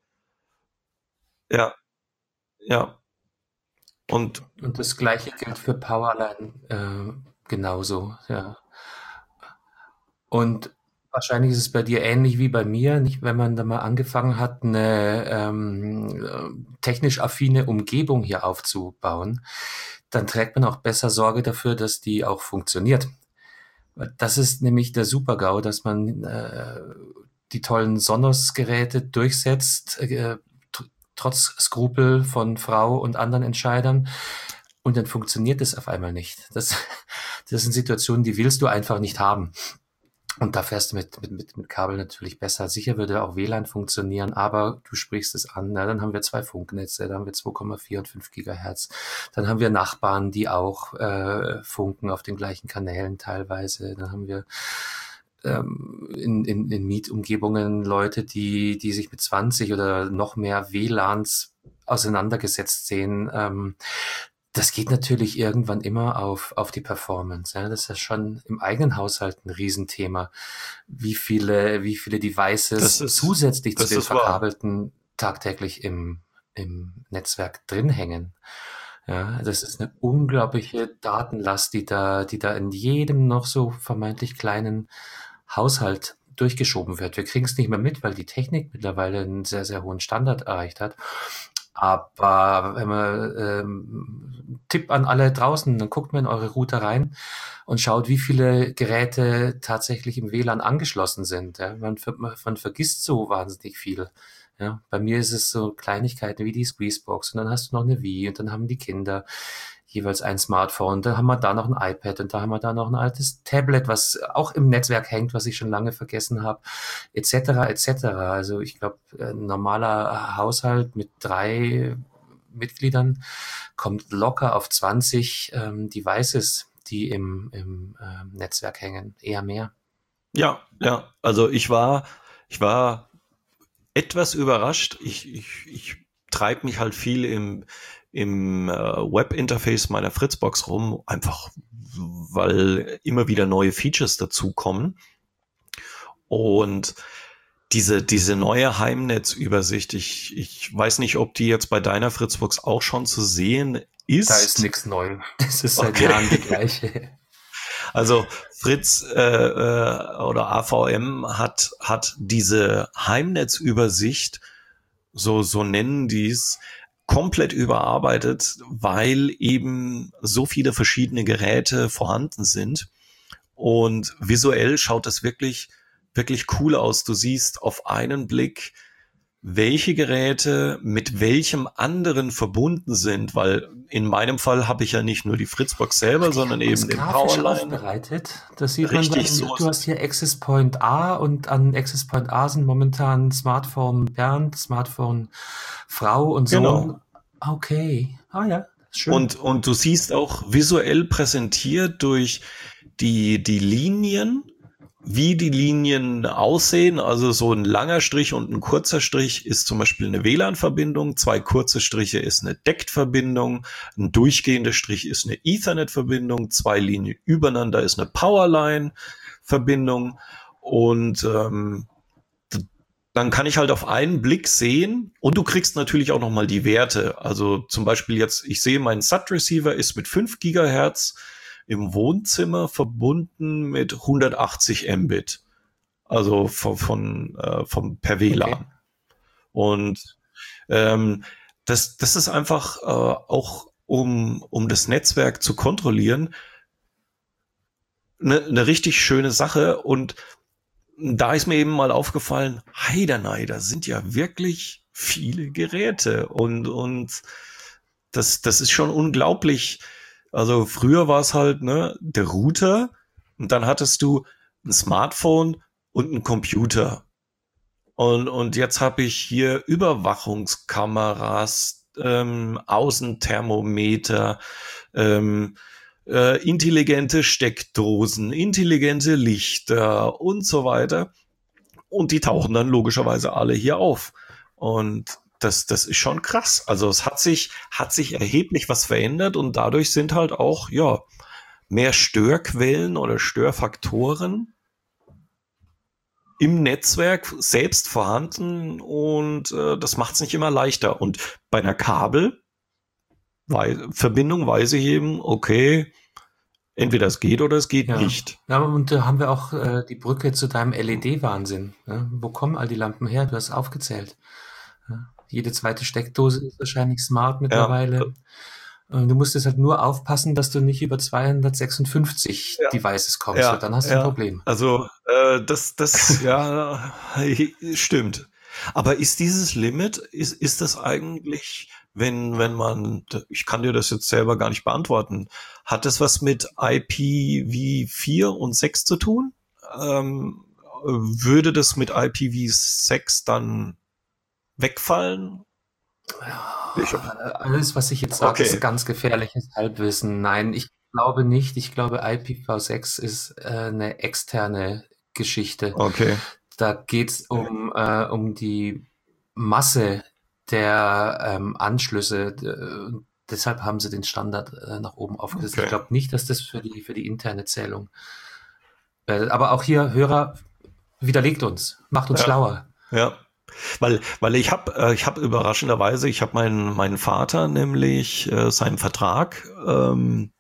Ja, ja. Und Und das Gleiche gilt für Powerline äh, genauso, ja. Und wahrscheinlich ist es bei dir ähnlich wie bei mir, nicht? Wenn man da mal angefangen hat, eine ähm, äh, technisch affine Umgebung hier aufzubauen, dann trägt man auch besser Sorge dafür, dass die auch funktioniert. Das ist nämlich der Super-GAU, dass man äh, die tollen Sonos-Geräte durchsetzt, äh, tr trotz Skrupel von Frau und anderen Entscheidern. Und dann funktioniert es auf einmal nicht. Das, das sind Situationen, die willst du einfach nicht haben. Und da fährst du mit, mit, mit, mit Kabel natürlich besser. Sicher würde auch W L A N funktionieren, aber du sprichst es an. Na, dann haben wir zwei Funknetze, dann haben wir zwei Komma vier und fünf Gigahertz. Dann haben wir Nachbarn, die auch äh, funken auf den gleichen Kanälen teilweise. Dann haben wir ähm, in, in, in Mietumgebungen Leute, die, die sich mit zwanzig oder noch mehr W L A Ns auseinandergesetzt sehen. Ähm, das geht natürlich irgendwann immer auf, auf die Performance. Ja. Das ist ja schon im eigenen Haushalt ein Riesenthema, wie viele, wie viele das Devices ist, zusätzlich zu das den ist wahr. verkabelten tagtäglich im, im Netzwerk drin hängen. Ja, das ist eine unglaubliche Datenlast, die da, die da in jedem noch so vermeintlich kleinen Haushalt durchgeschoben wird. Wir kriegen es nicht mehr mit, weil die Technik mittlerweile einen sehr, sehr hohen Standard erreicht hat. Aber wenn man ähm, Tipp an alle draußen, dann guckt mal in eure Router rein und schaut, wie viele Geräte tatsächlich im W L A N angeschlossen sind. Ja. Man, ver- man vergisst so wahnsinnig viel. Ja. Bei mir ist es so Kleinigkeiten wie die Squeezebox, und dann hast du noch eine Wii, und dann haben die Kinder jeweils ein Smartphone, dann haben wir da noch ein iPad, und da haben wir da noch ein altes Tablet, was auch im Netzwerk hängt, was ich schon lange vergessen habe, et cetera et cetera. Also ich glaube, ein normaler Haushalt mit drei Mitgliedern kommt locker auf zwanzig ähm, Devices, die im, im ähm, Netzwerk hängen, eher mehr. Ja, ja. Also ich war, ich war etwas überrascht. Ich, ich, ich treibe mich halt viel im, im äh, Webinterface meiner Fritzbox rum, einfach weil immer wieder neue Features dazukommen. Und diese, diese neue Heimnetzübersicht, ich, ich weiß nicht, ob die jetzt bei deiner Fritzbox auch schon zu sehen Da ist ist. nichts neu. Das ist seit Okay. Jahren die gleiche. Also Fritz äh, äh, oder A V M hat, hat diese Heimnetzübersicht, so, so nennen die es, komplett überarbeitet, weil eben so viele verschiedene Geräte vorhanden sind. Und visuell schaut das wirklich, wirklich cool aus. Du siehst auf einen Blick welche Geräte mit welchem anderen verbunden sind, weil in meinem Fall habe ich ja nicht nur die Fritzbox selber, Die sondern haben das eben den grafisch Powerline. aufbereitet. Das sieht man Richtig, dann, so du hast hier Access Point A und an Access Point A sind momentan Smartphone Bernd, Smartphone Frau und Sohn. Genau. Okay. Ah ja, schön. Und, und du siehst auch visuell präsentiert durch die, die Linien, wie die Linien aussehen. Also so ein langer Strich und ein kurzer Strich ist zum Beispiel eine W L A N-Verbindung, zwei kurze Striche ist eine D E C T-Verbindung, ein durchgehender Strich ist eine Ethernet-Verbindung, zwei Linien übereinander ist eine Powerline-Verbindung und ähm, dann kann ich halt auf einen Blick sehen und du kriegst natürlich auch nochmal die Werte. Also zum Beispiel jetzt, ich sehe, mein S A T-Receiver ist mit fünf Gigahertz im Wohnzimmer verbunden mit hundertachtzig Mbit. Also von, von, äh, vom per W L A N. Okay. Und ähm, das, das ist einfach äh, auch, um, um das Netzwerk zu kontrollieren, eine, eine richtig schöne Sache. Und da ist mir eben mal aufgefallen, heidanei, da sind ja wirklich viele Geräte und, und das, das ist schon unglaublich. Also früher war es halt, ne, der Router und dann hattest du ein Smartphone und einen Computer. Und, und jetzt habe ich hier Überwachungskameras, ähm, Außenthermometer, ähm, Äh, intelligente Steckdosen, intelligente Lichter und so weiter. Und die tauchen dann logischerweise alle hier auf. Und das, das ist schon krass. Also es hat sich, hat sich erheblich was verändert und dadurch sind halt auch, ja, mehr Störquellen oder Störfaktoren im Netzwerk selbst vorhanden und äh, das macht es nicht immer leichter. Und bei einer Kabel Verbindung weiß ich eben, okay, entweder es geht oder es geht ja. nicht. Ja, und da haben wir auch äh, die Brücke zu deinem L E D-Wahnsinn. Ja? Wo kommen all die Lampen her? Du hast aufgezählt. Ja? Jede zweite Steckdose ist wahrscheinlich smart mittlerweile. Ja. Du musst jetzt halt nur aufpassen, dass du nicht über zweihundertsechsundfünfzig ja. Devices kommst. Ja. Dann hast du ja. ein Problem. Also äh, das, das ja stimmt. Aber ist dieses Limit, ist, ist das eigentlich... Wenn, wenn man, ich kann dir das jetzt selber gar nicht beantworten, hat das was mit I P v vier und sechs zu tun? Ähm, würde das mit I P v sechs dann wegfallen? Ja, alles, was ich jetzt sage, okay. ist ganz gefährliches Halbwissen. Nein, ich glaube nicht. Ich glaube, I P v sechs ist äh, eine externe Geschichte. Okay. Da geht's um, äh, um die Masse der ähm, Anschlüsse. Äh, deshalb haben sie den Standard äh, nach oben aufgesetzt. Okay. Ich glaube nicht, dass das für die für die interne Zählung. Äh, aber auch hier, Hörer, widerlegt uns, macht uns ja. schlauer. Ja, weil weil ich habe äh, ich habe überraschenderweise, ich habe meinen meinen Vater nämlich äh, seinen Vertrag ähm,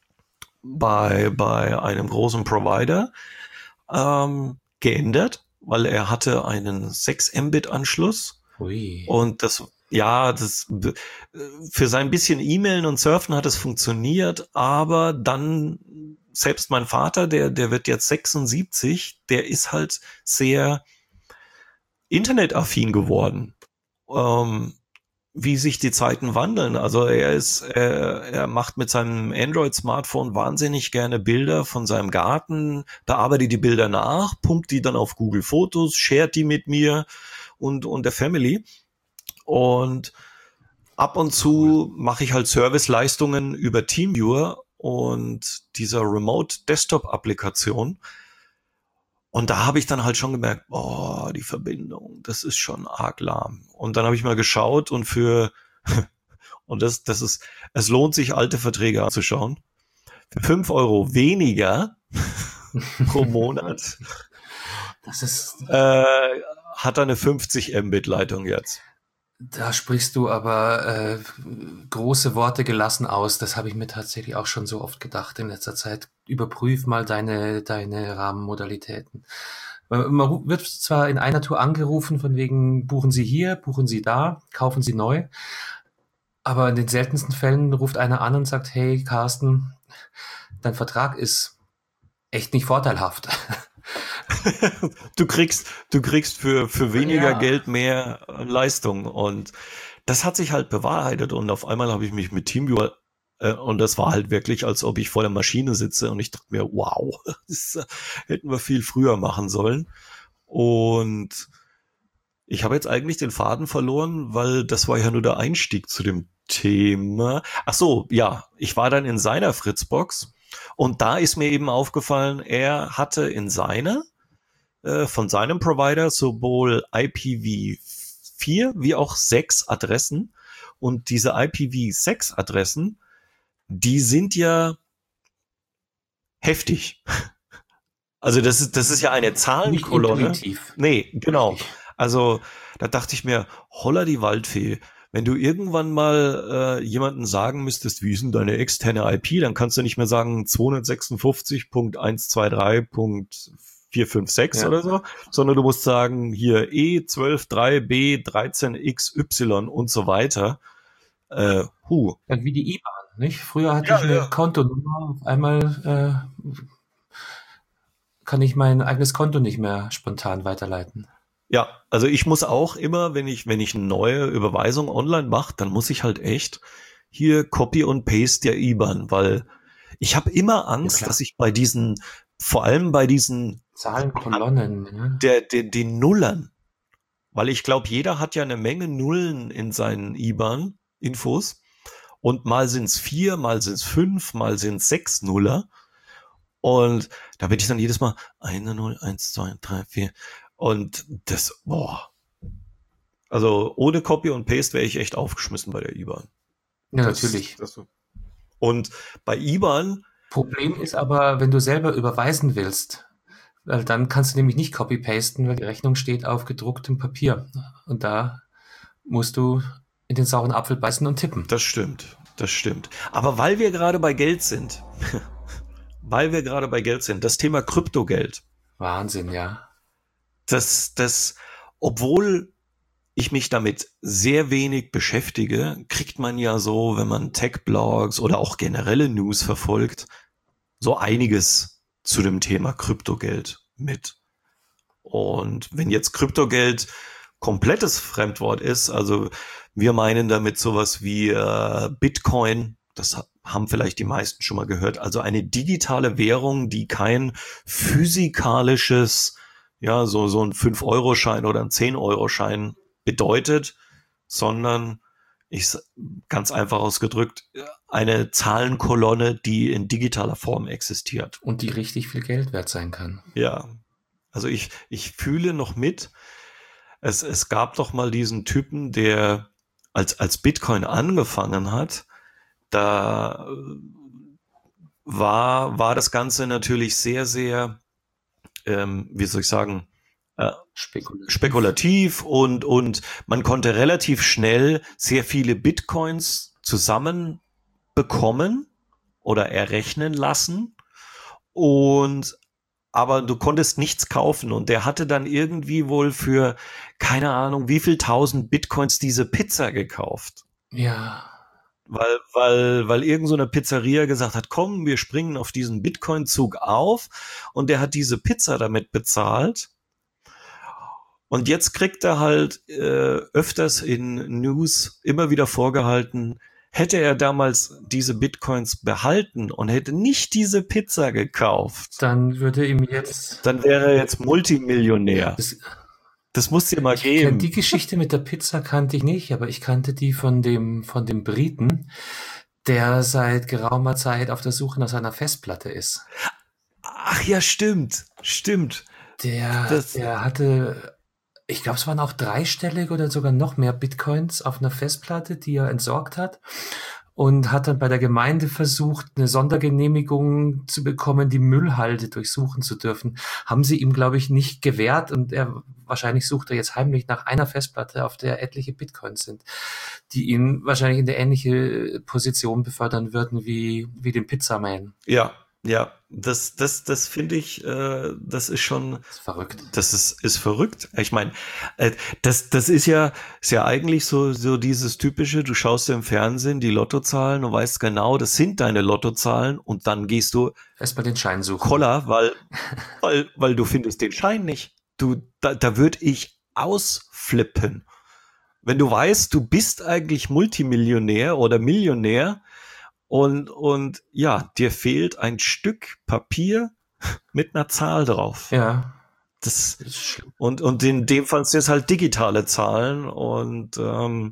bei bei einem großen Provider ähm, geändert, weil er hatte einen sechs Mbit Anschluss. Ui. Und das, ja, das für sein bisschen E-Mailen und Surfen hat es funktioniert, aber dann selbst mein Vater, der, der wird jetzt sechsundsiebzig, der ist halt sehr internetaffin geworden. Ähm, wie sich die Zeiten wandeln. Also er ist, er, er macht mit seinem Android-Smartphone wahnsinnig gerne Bilder von seinem Garten, bearbeitet die Bilder nach, pumpt die dann auf Google Fotos, shared die mit mir und, und der Family. Und ab und zu mache ich halt Serviceleistungen über TeamViewer und dieser Remote-Desktop-Applikation. Und da habe ich dann halt schon gemerkt, boah, die Verbindung, das ist schon arg lahm. Und dann habe ich mal geschaut und für, und das, das ist, es lohnt sich, alte Verträge anzuschauen. Für fünf Euro weniger pro Monat das ist, äh, hat er eine fünfzig Mbit Leitung jetzt. Da sprichst du aber äh, große Worte gelassen aus. Das habe ich mir tatsächlich auch schon so oft gedacht in letzter Zeit. Überprüf mal deine deine Rahmenmodalitäten. Man wird zwar in einer Tour angerufen, von wegen buchen Sie hier, buchen Sie da, kaufen Sie neu. Aber in den seltensten Fällen ruft einer an und sagt, hey Carsten, dein Vertrag ist echt nicht vorteilhaft. Du kriegst, du kriegst für, für weniger Ja. Geld mehr äh, Leistung. Und das hat sich halt bewahrheitet. Und auf einmal habe ich mich mit TeamViewer äh, und das war halt wirklich, als ob ich vor der Maschine sitze. Und ich dachte mir, wow, das äh, hätten wir viel früher machen sollen. Und ich habe jetzt eigentlich den Faden verloren, weil das war ja nur der Einstieg zu dem Thema. Ach so, ja, ich war dann in seiner Fritzbox und da ist mir eben aufgefallen, er hatte in seiner, äh, von seinem Provider sowohl I P v vier wie auch sechs Adressen und diese I P v sechs Adressen, die sind ja heftig. Also das ist, das ist ja eine Nicht Zahlenkolonne. intuitiv. Nee, genau. Richtig. Also da dachte ich mir, holla die Waldfee, wenn du irgendwann mal äh, jemanden sagen müsstest, wie ist denn deine externe I P, dann kannst du nicht mehr sagen zweihundertsechsundfünfzig Punkt hundertzweiundzwanzig Punkt vierhundertfünfundfünfzig Ja. oder so, sondern du musst sagen, hier E zwölf drei B dreizehn X Y und so weiter. Äh, hu. Ja, wie die IBAN, nicht? Früher hatte Ja, ich eine ja. Kontonummer, auf einmal äh, kann ich mein eigenes Konto nicht mehr spontan weiterleiten. Ja, also ich muss auch immer, wenn ich, wenn ich eine neue Überweisung online mache, dann muss ich halt echt hier Copy und Paste der IBAN, weil ich habe immer Angst, klar. dass ich bei diesen, vor allem bei diesen Zahlenkolonnen, ne? der, der, den Nullern, weil ich glaube, jeder hat ja eine Menge Nullen in seinen IBAN-Infos und mal sind's vier, mal sind's fünf, mal sind's sechs Nuller und da bin ich dann jedes Mal eine Null, eins, zwei, drei, vier und das, boah. Also ohne Copy und Paste wäre ich echt aufgeschmissen bei der IBAN. Ja, Das- natürlich. das so. Und bei IBAN, Problem ist aber, wenn du selber überweisen willst, weil dann kannst du nämlich nicht copy-pasten, weil die Rechnung steht auf gedrucktem Papier. Und da musst du in den sauren Apfel beißen und tippen. das stimmt, das stimmt. Aber weil wir gerade bei Geld sind, weil wir gerade bei Geld sind, das Thema Kryptogeld, Wahnsinn, ja. das, das, obwohl ich mich damit sehr wenig beschäftige, kriegt man ja so, wenn man Tech-Blogs oder auch generelle News verfolgt, so einiges zu dem Thema Kryptogeld mit. Und wenn jetzt Kryptogeld komplettes Fremdwort ist, also wir meinen damit sowas wie äh, Bitcoin, das ha- haben vielleicht die meisten schon mal gehört, also eine digitale Währung, die kein physikalisches, ja, so, so ein fünf Euro Schein oder ein zehn Euro Schein bedeutet, sondern ich s- ganz einfach ausgedrückt, eine Zahlenkolonne, die in digitaler Form existiert. Und die richtig viel Geld wert sein kann. Ja, also ich, ich fühle noch mit, es, es gab doch mal diesen Typen, der als, als Bitcoin angefangen hat, da äh, war, war das Ganze natürlich sehr, sehr, ähm, wie soll ich sagen, äh, Spekulativ. spekulativ und, und man konnte relativ schnell sehr viele Bitcoins zusammenbekommen oder errechnen lassen und aber du konntest nichts kaufen und der hatte dann irgendwie wohl für keine Ahnung wie viel tausend Bitcoins diese Pizza gekauft. Ja. Weil, weil, weil irgend so eine Pizzeria gesagt hat, komm, wir springen auf diesen Bitcoin-Zug auf und der hat diese Pizza damit bezahlt. Und jetzt kriegt er halt äh, öfters in News immer wieder vorgehalten, hätte er damals diese Bitcoins behalten und hätte nicht diese Pizza gekauft, Dann würde ihm jetzt. dann wäre er jetzt Multimillionär. Das, Das muss dir mal ich kenn, geben. die Geschichte mit der Pizza kannte ich nicht, aber ich kannte die von dem, von dem Briten, der seit geraumer Zeit auf der Suche nach seiner Festplatte ist. Ach ja, stimmt, stimmt. Der, Das- der hatte, ich glaube, es waren auch dreistellig oder sogar noch mehr Bitcoins auf einer Festplatte, die er entsorgt hat. Und hat dann bei der Gemeinde versucht, eine Sondergenehmigung zu bekommen, die Müllhalde durchsuchen zu dürfen. Haben sie ihm, glaube ich, nicht gewährt. Und er wahrscheinlich sucht er jetzt heimlich nach einer Festplatte, auf der etliche Bitcoins sind, die ihn wahrscheinlich in eine ähnliche Position befördern würden wie, wie den Pizzaman. Ja, Ja, das, das, das finde ich, äh, das ist schon, Das ist verrückt. das ist, ist verrückt. Ich meine, äh, das, das ist ja, ist ja eigentlich so, so dieses typische, du schaust dir im Fernsehen die Lottozahlen und weißt genau, das sind deine Lottozahlen und dann gehst du Erstmal den Schein suchen. Koller, weil, weil, weil du findest den Schein nicht. Du, da, da würde ich ausflippen. Wenn du weißt, du bist eigentlich Multimillionär oder Millionär und, und ja, dir fehlt ein Stück Papier mit einer Zahl drauf. Ja, Das, ist schlimm. und, und in dem Fall sind es halt digitale Zahlen und ähm,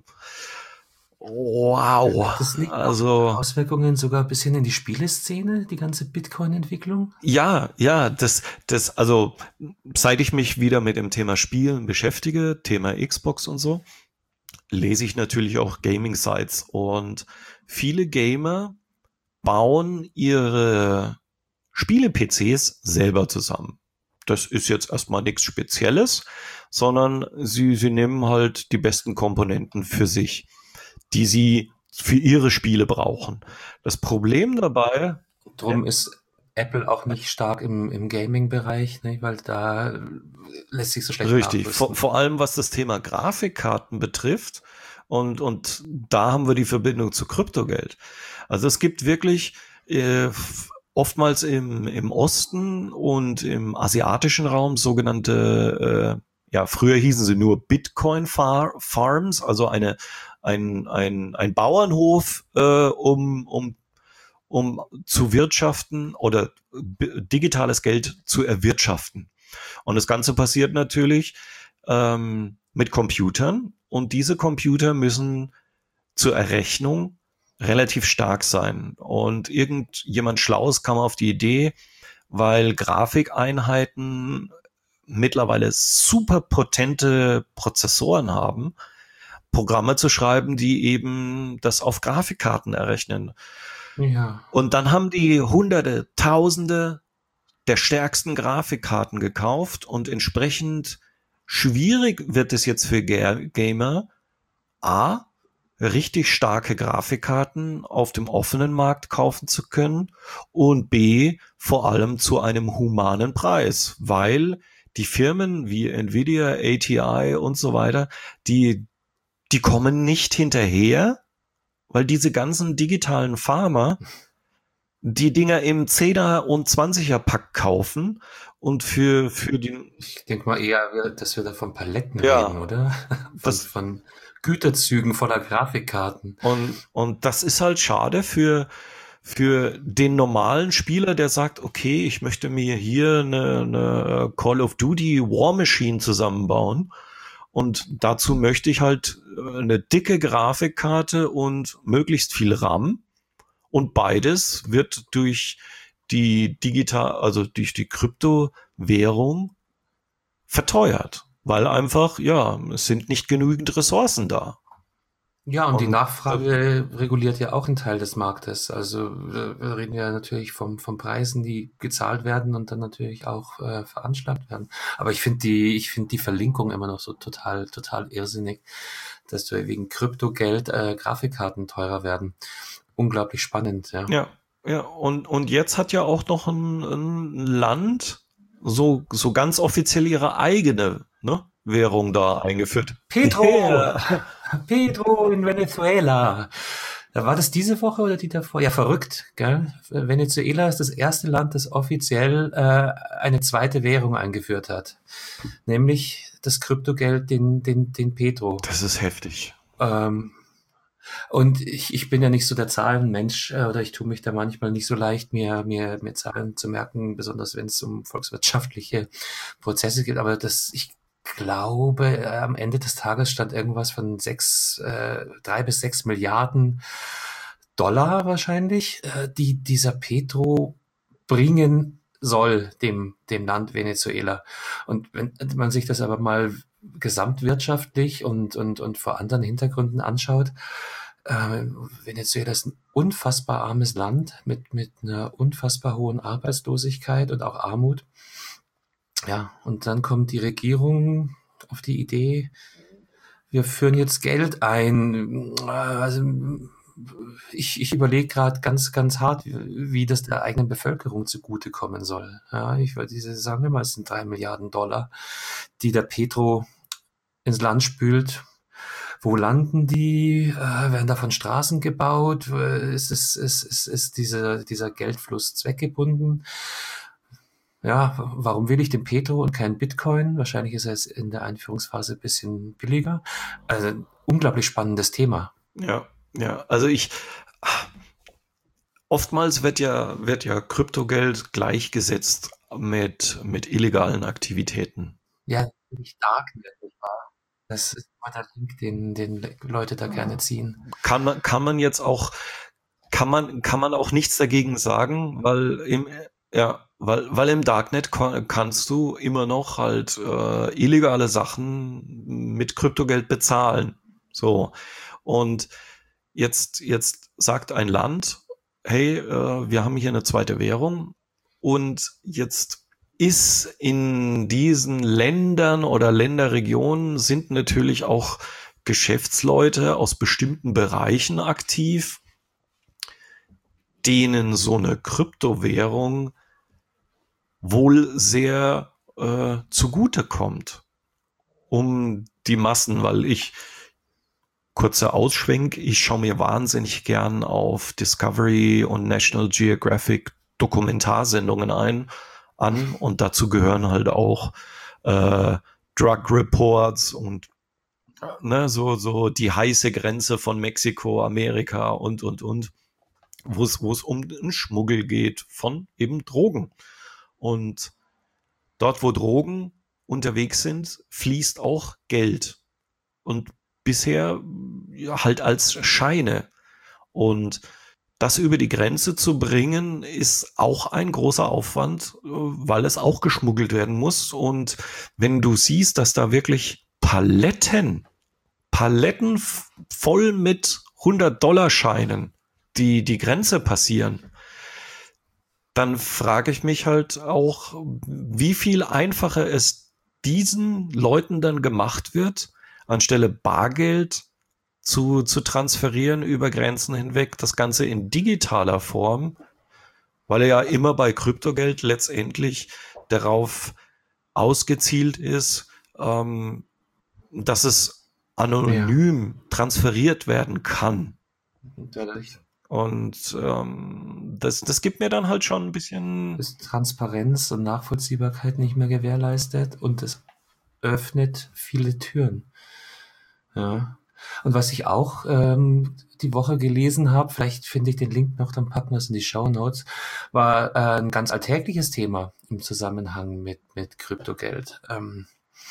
wow. Hat das nicht auch Also Auswirkungen sogar ein bisschen in die Spieleszene, die ganze Bitcoin-Entwicklung? ja, ja, das, das, also seit ich mich wieder mit dem Thema Spielen beschäftige, Thema Xbox und so, lese ich natürlich auch Gaming-Sites und viele Gamer bauen ihre Spiele-P Cs selber zusammen. Das ist jetzt erstmal nichts Spezielles, sondern sie, sie nehmen halt die besten Komponenten für sich, die sie für ihre Spiele brauchen. Das Problem dabei, ja, Drum ist Apple auch nicht stark im, im Gaming-Bereich, ne, weil da lässt sich so schlecht richtig, vor, nachrüsten. vor allem was das Thema Grafikkarten betrifft, und, und da haben wir die Verbindung zu Kryptogeld. Also es gibt wirklich äh, oftmals im, im Osten und im asiatischen Raum sogenannte, äh, ja, früher hießen sie nur Bitcoin Far Farms, also eine, ein, ein, ein Bauernhof, äh, um, um, um zu wirtschaften oder b- digitales Geld zu erwirtschaften. Und das Ganze passiert natürlich ähm, mit Computern und diese Computer müssen zur Errechnung relativ stark sein. Und irgendjemand Schlaues kam auf die Idee, weil Grafikeinheiten mittlerweile super potente Prozessoren haben, Programme zu schreiben, die eben das auf Grafikkarten errechnen. Ja, Und dann haben die Hunderte, Tausende der stärksten Grafikkarten gekauft und entsprechend schwierig wird es jetzt für Gamer, A, richtig starke Grafikkarten auf dem offenen Markt kaufen zu können und B, vor allem zu einem humanen Preis, weil die Firmen wie Nvidia, A T I und so weiter, die, die kommen nicht hinterher, weil diese ganzen digitalen Farmer die Dinger im Zehner- und Zwanziger-Pack kaufen und für, für den, ich denke mal eher, wir- dass wir da von Paletten reden, ja, oder? Von, das, von Güterzügen voller Grafikkarten. und, und das ist halt schade für, für den normalen Spieler, der sagt, okay, ich möchte mir hier eine, eine Call of Duty War Machine zusammenbauen. Und dazu möchte ich halt eine dicke Grafikkarte und möglichst viel RAM. Und beides wird durch die digital, also durch die Kryptowährung verteuert, weil einfach, ja, es sind nicht genügend Ressourcen da. Ja, und die Und das, Nachfrage reguliert ja auch einen Teil des Marktes. Also wir wir reden ja natürlich vom, von Preisen, die gezahlt werden und dann natürlich auch äh, veranschlagt werden. Aber ich finde die, ich finde die Verlinkung immer noch so total, total irrsinnig, dass du wegen Kryptogeld äh, Grafikkarten teurer werden. Unglaublich spannend, ja. ja, ja, und, und jetzt hat ja auch noch ein, ein Land so, so ganz offiziell ihre eigene, ne, Währung da eingeführt. Pedro, Yeah. Pedro in Venezuela. War das diese Woche oder die davor? Ja, verrückt, gell? Venezuela ist das erste Land, das offiziell äh, eine zweite Währung eingeführt hat, nämlich das Kryptogeld, den, den, den Petro. Das ist heftig. Ähm, und ich, ich bin ja nicht so der Zahlenmensch äh, oder ich tue mich da manchmal nicht so leicht, mir, mir, mir Zahlen zu merken, besonders wenn es um volkswirtschaftliche Prozesse geht. Aber das, ich glaube, äh, am Ende des Tages stand irgendwas von sechs, äh, drei bis sechs Milliarden Dollar wahrscheinlich, äh, die dieser Petro bringen soll dem, dem Land Venezuela. Und wenn man sich das aber mal gesamtwirtschaftlich und, und, und vor anderen Hintergründen anschaut, äh, Venezuela ist ein unfassbar armes Land mit, mit einer unfassbar hohen Arbeitslosigkeit und auch Armut. Ja, und dann kommt die Regierung auf die Idee, wir führen jetzt Geld ein. Also ich, ich überlege gerade ganz, ganz hart, wie, wie das der eigenen Bevölkerung zugutekommen soll. Ja, ich würde diese, sagen wir mal, es sind drei Milliarden Dollar, die der Petro ins Land spült. Wo landen die? Äh, werden davon Straßen gebaut? Äh, ist, ist, ist, ist, ist diese, dieser Geldfluss zweckgebunden? Ja, warum will ich den Petro und keinen Bitcoin? Wahrscheinlich ist er jetzt in der Einführungsphase ein bisschen billiger. Also ein unglaublich spannendes Thema. Ja, ja. Also ich oftmals wird ja wird ja Kryptogeld gleichgesetzt mit mit illegalen Aktivitäten. Ja, nicht Darknet, nicht wahr? Das ist immer der Link, den, den Leute da gerne ziehen. Kann man kann man jetzt auch kann man kann man auch nichts dagegen sagen, weil im ja, weil weil im Darknet kon- kannst du immer noch halt äh, illegale Sachen mit Kryptogeld bezahlen. So. Und jetzt jetzt sagt ein Land, hey, äh, wir haben hier eine zweite Währung und jetzt ist in diesen Ländern oder Länderregionen sind natürlich auch Geschäftsleute aus bestimmten Bereichen aktiv, denen so eine Kryptowährung wohl sehr äh, zugutekommt, um die Massen, weil ich, kurzer Ausschwenk, ich schaue mir wahnsinnig gern auf Discovery und National Geographic Dokumentarsendungen ein, an und dazu gehören halt auch äh, Drug Reports und ne, so, so die heiße Grenze von Mexiko, Amerika und, und, und, wo es, wo es um den Schmuggel geht von eben Drogen. Und dort, wo Drogen unterwegs sind, fließt auch Geld. Und bisher ja, halt als Scheine. Und das über die Grenze zu bringen, ist auch ein großer Aufwand, weil es auch geschmuggelt werden muss. Und wenn du siehst, dass da wirklich Paletten, Paletten voll mit hundert-Dollar-Scheinen die die Grenze passieren, dann frage ich mich halt auch, wie viel einfacher es diesen Leuten dann gemacht wird, anstelle Bargeld zu, zu transferieren über Grenzen hinweg, das Ganze in digitaler Form, weil er ja immer bei Kryptogeld letztendlich darauf ausgezielt ist, ähm, dass es anonym ja. transferiert werden kann. Natürlich. Und ähm, das, das gibt mir dann halt schon ein bisschen... Ist Transparenz und Nachvollziehbarkeit nicht mehr gewährleistet und es öffnet viele Türen. Ja. Und was ich auch ähm, die Woche gelesen habe, vielleicht finde ich den Link noch, dann packen wir es in die Shownotes, war äh, ein ganz alltägliches Thema im Zusammenhang mit, mit Kryptogeld. Ähm,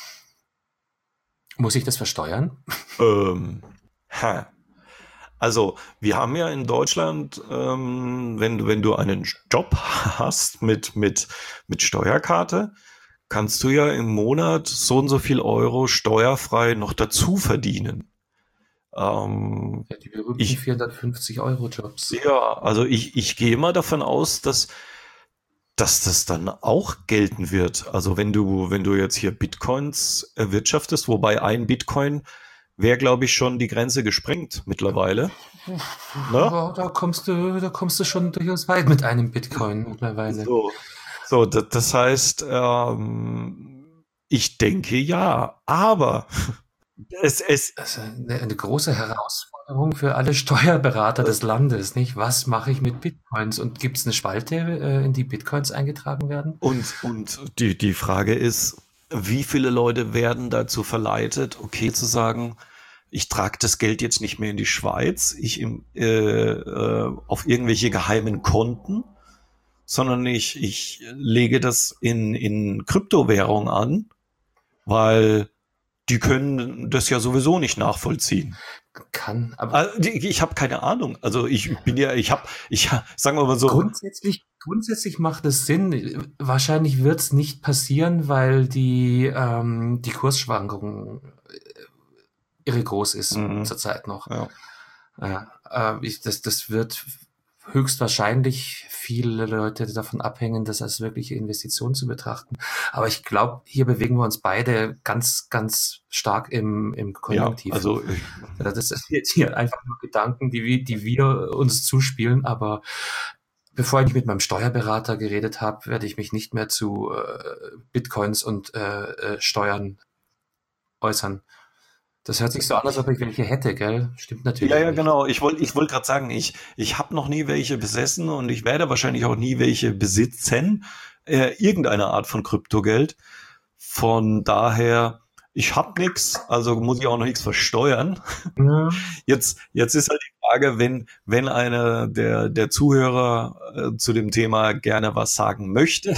muss ich das versteuern? Ähm, ha. Also, wir haben ja in Deutschland, ähm, wenn du, wenn du einen Job hast mit, mit, mit Steuerkarte, kannst du ja im Monat so und so viel Euro steuerfrei noch dazu verdienen. Ähm, ja, die berühmten ich, vierhundertfünfzig Euro Jobs. Ja, also ich, ich gehe mal davon aus, dass, dass das dann auch gelten wird. Also wenn du, wenn du jetzt hier Bitcoins erwirtschaftest, wobei ein Bitcoin wäre, glaube ich, schon die Grenze gesprengt mittlerweile. Ne? Da kommst du, da kommst du schon durchaus weit mit einem Bitcoin mittlerweile. So, so das, das heißt, ähm, ich denke ja, aber es, es also eine, eine große Herausforderung für alle Steuerberater des Landes, nicht? Was mache ich mit Bitcoins? Und gibt es eine Spalte, äh, in die Bitcoins eingetragen werden? Und, und die, die Frage ist, wie viele Leute werden dazu verleitet, okay zu sagen, ich trage das Geld jetzt nicht mehr in die Schweiz, ich im, äh, äh, auf irgendwelche geheimen Konten, sondern ich, ich lege das in, in Kryptowährung an, weil die können das ja sowieso nicht nachvollziehen. Kann, aber also, ich habe keine Ahnung. Also ich bin ja, ich habe, ich sagen wir mal so. Grundsätzlich, grundsätzlich macht es Sinn. Wahrscheinlich wird es nicht passieren, weil die ähm, die Kursschwankung irre groß ist Mhm. zurzeit noch. Ja. Ja, äh, ich, das, das wird höchstwahrscheinlich viele Leute davon abhängen, das als wirkliche Investition zu betrachten. Aber ich glaube, hier bewegen wir uns beide ganz, ganz stark im, im Konjunktiv. Ja, also ich, das ist jetzt hier einfach nur Gedanken, die, wir- die wir uns zuspielen. Aber bevor ich mit meinem Steuerberater geredet habe, werde ich mich nicht mehr zu äh, Bitcoins und äh, äh, Steuern äußern. Das hört sich so an, als ob ich welche hätte, gell? Stimmt natürlich ja, ja, nicht. genau. Ich wollte ich wollte gerade sagen, ich, ich habe noch nie welche besessen und ich werde wahrscheinlich auch nie welche besitzen, äh, irgendeine Art von Kryptogeld. Von daher, ich habe nichts, also muss ich auch noch nichts versteuern. Ja. Jetzt, jetzt ist halt die Frage, wenn, wenn einer der, der Zuhörer äh, zu dem Thema gerne was sagen möchte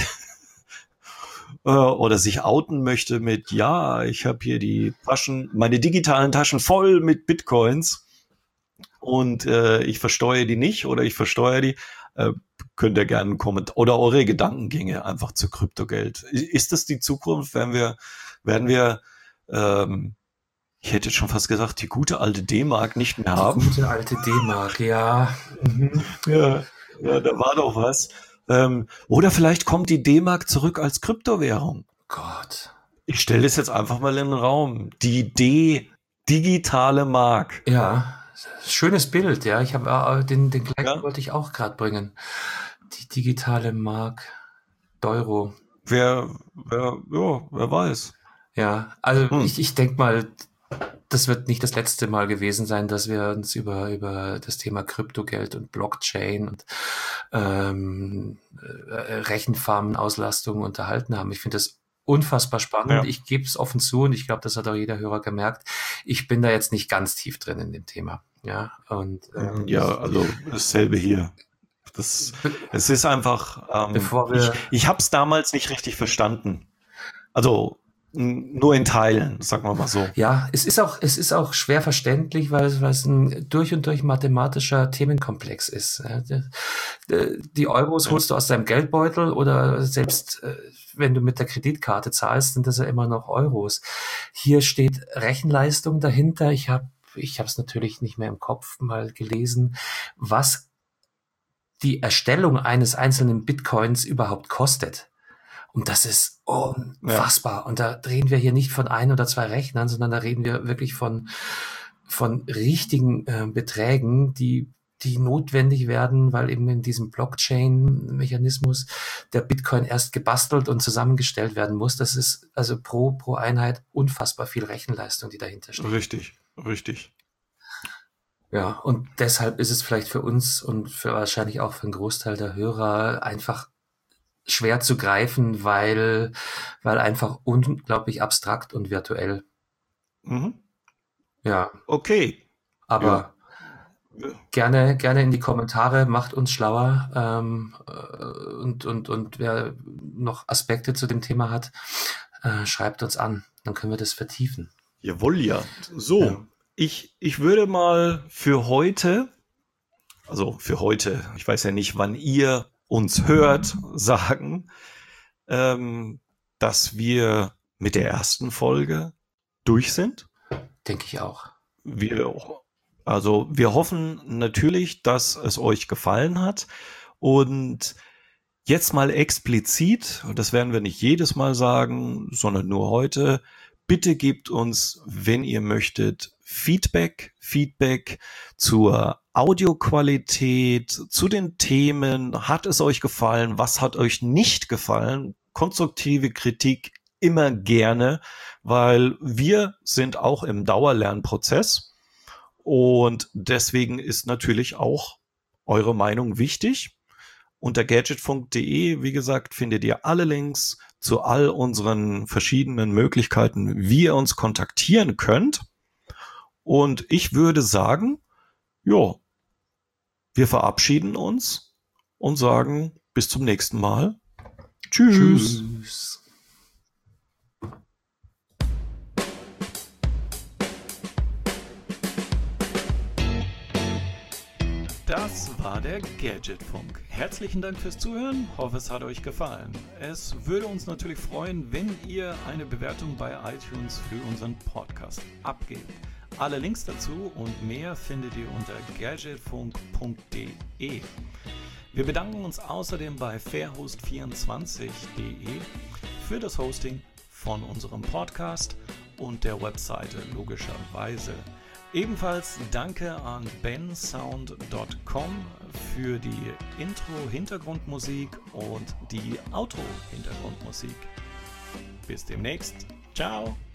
äh, oder sich outen möchte mit, ja, ich habe hier die Taschen, meine digitalen Taschen voll mit Bitcoins und äh, ich versteuere die nicht oder ich versteuere die, äh, könnt ihr gerne einen Kommentar oder eure Gedankengänge einfach zu Kryptogeld. Ist das die Zukunft? Werden wir, werden wir, ähm, ich hätte jetzt schon fast gesagt, die gute alte D-Mark nicht mehr Die haben? gute alte D-Mark, ja. Mhm. Ja, ja, da war doch was. Ähm, oder vielleicht kommt die D-Mark zurück als Kryptowährung. Gott. Ich stelle das jetzt einfach mal in den Raum. Die D, digitale Mark. Ja, schönes Bild, ja. Ich habe äh, den, den gleichen Ja. wollte ich auch gerade bringen. Die digitale Mark Euro. Wer, wer, ja, wer weiß. Ja, also Hm. ich, ich denke mal, das wird nicht das letzte Mal gewesen sein, dass wir uns über, über das Thema Kryptogeld und Blockchain und ähm, äh, Rechenfarmenauslastung unterhalten haben. Ich finde das unfassbar spannend. Ja. Ich gebe es offen zu und ich glaube, das hat auch jeder Hörer gemerkt. Ich bin da jetzt nicht ganz tief drin in dem Thema. Ja, und ähm, Ja, also dasselbe hier. Das, es ist einfach, ähm, Bevor ich, wir- ich habe es damals nicht richtig verstanden. Also n- nur in Teilen, sagen wir mal so. Ja, es ist auch, es ist auch schwer verständlich, weil es, weil es ein durch und durch mathematischer Themenkomplex ist. Ja, die- Die Euros holst du aus deinem Geldbeutel oder selbst äh, wenn du mit der Kreditkarte zahlst, sind das ja immer noch Euros. Hier steht Rechenleistung dahinter. Ich habe ich habe es natürlich nicht mehr im Kopf mal gelesen, was die Erstellung eines einzelnen Bitcoins überhaupt kostet. Und das ist unfassbar. Und da reden wir hier nicht von ein oder zwei Rechnern, sondern da reden wir wirklich von, von richtigen äh, Beträgen, die, die notwendig werden, weil eben in diesem Blockchain-Mechanismus der Bitcoin erst gebastelt und zusammengestellt werden muss. Das ist also pro, pro Einheit unfassbar viel Rechenleistung, die dahinter steht. Richtig, richtig. Ja, und deshalb ist es vielleicht für uns und für wahrscheinlich auch für einen Großteil der Hörer einfach schwer zu greifen, weil, weil einfach unglaublich abstrakt und virtuell. Mhm. Ja, Okay. aber Ja. gerne, gerne in die Kommentare, macht uns schlauer. Ähm, äh, und, und, und wer noch Aspekte zu dem Thema hat, äh, schreibt uns an. Dann können wir das vertiefen. Jawohl, ja. So, Ja. ich, ich würde mal für heute, also für heute, ich weiß ja nicht, wann ihr uns hört, sagen, ähm, dass wir mit der ersten Folge durch sind. Denke ich auch. Wir, also wir hoffen natürlich, dass es euch gefallen hat und jetzt mal explizit, und das werden wir nicht jedes Mal sagen, sondern nur heute, bitte gebt uns, wenn ihr möchtet, Feedback, Feedback zur Audioqualität, zu den Themen. Hat es euch gefallen? Was hat euch nicht gefallen? Konstruktive Kritik immer gerne, weil wir sind auch im Dauerlernprozess und deswegen ist natürlich auch eure Meinung wichtig. Unter gadgetfunk punkt de, wie gesagt, findet ihr alle Links zu all unseren verschiedenen Möglichkeiten, wie ihr uns kontaktieren könnt. Und ich würde sagen, ja, wir verabschieden uns und sagen bis zum nächsten Mal. Tschüss. Tschüss. Das war der Gadgetfunk. Herzlichen Dank fürs Zuhören. Hoffe, es hat euch gefallen. Es würde uns natürlich freuen, wenn ihr eine Bewertung bei iTunes für unseren Podcast abgebt. Alle Links dazu und mehr findet ihr unter gadgetfunk punkt de. Wir bedanken uns außerdem bei fairhost vierundzwanzig punkt de für das Hosting von unserem Podcast und der Webseite logischerweise. Ebenfalls danke an bensound punkt com für die Intro-Hintergrundmusik und die Outro-Hintergrundmusik. Bis demnächst. Ciao!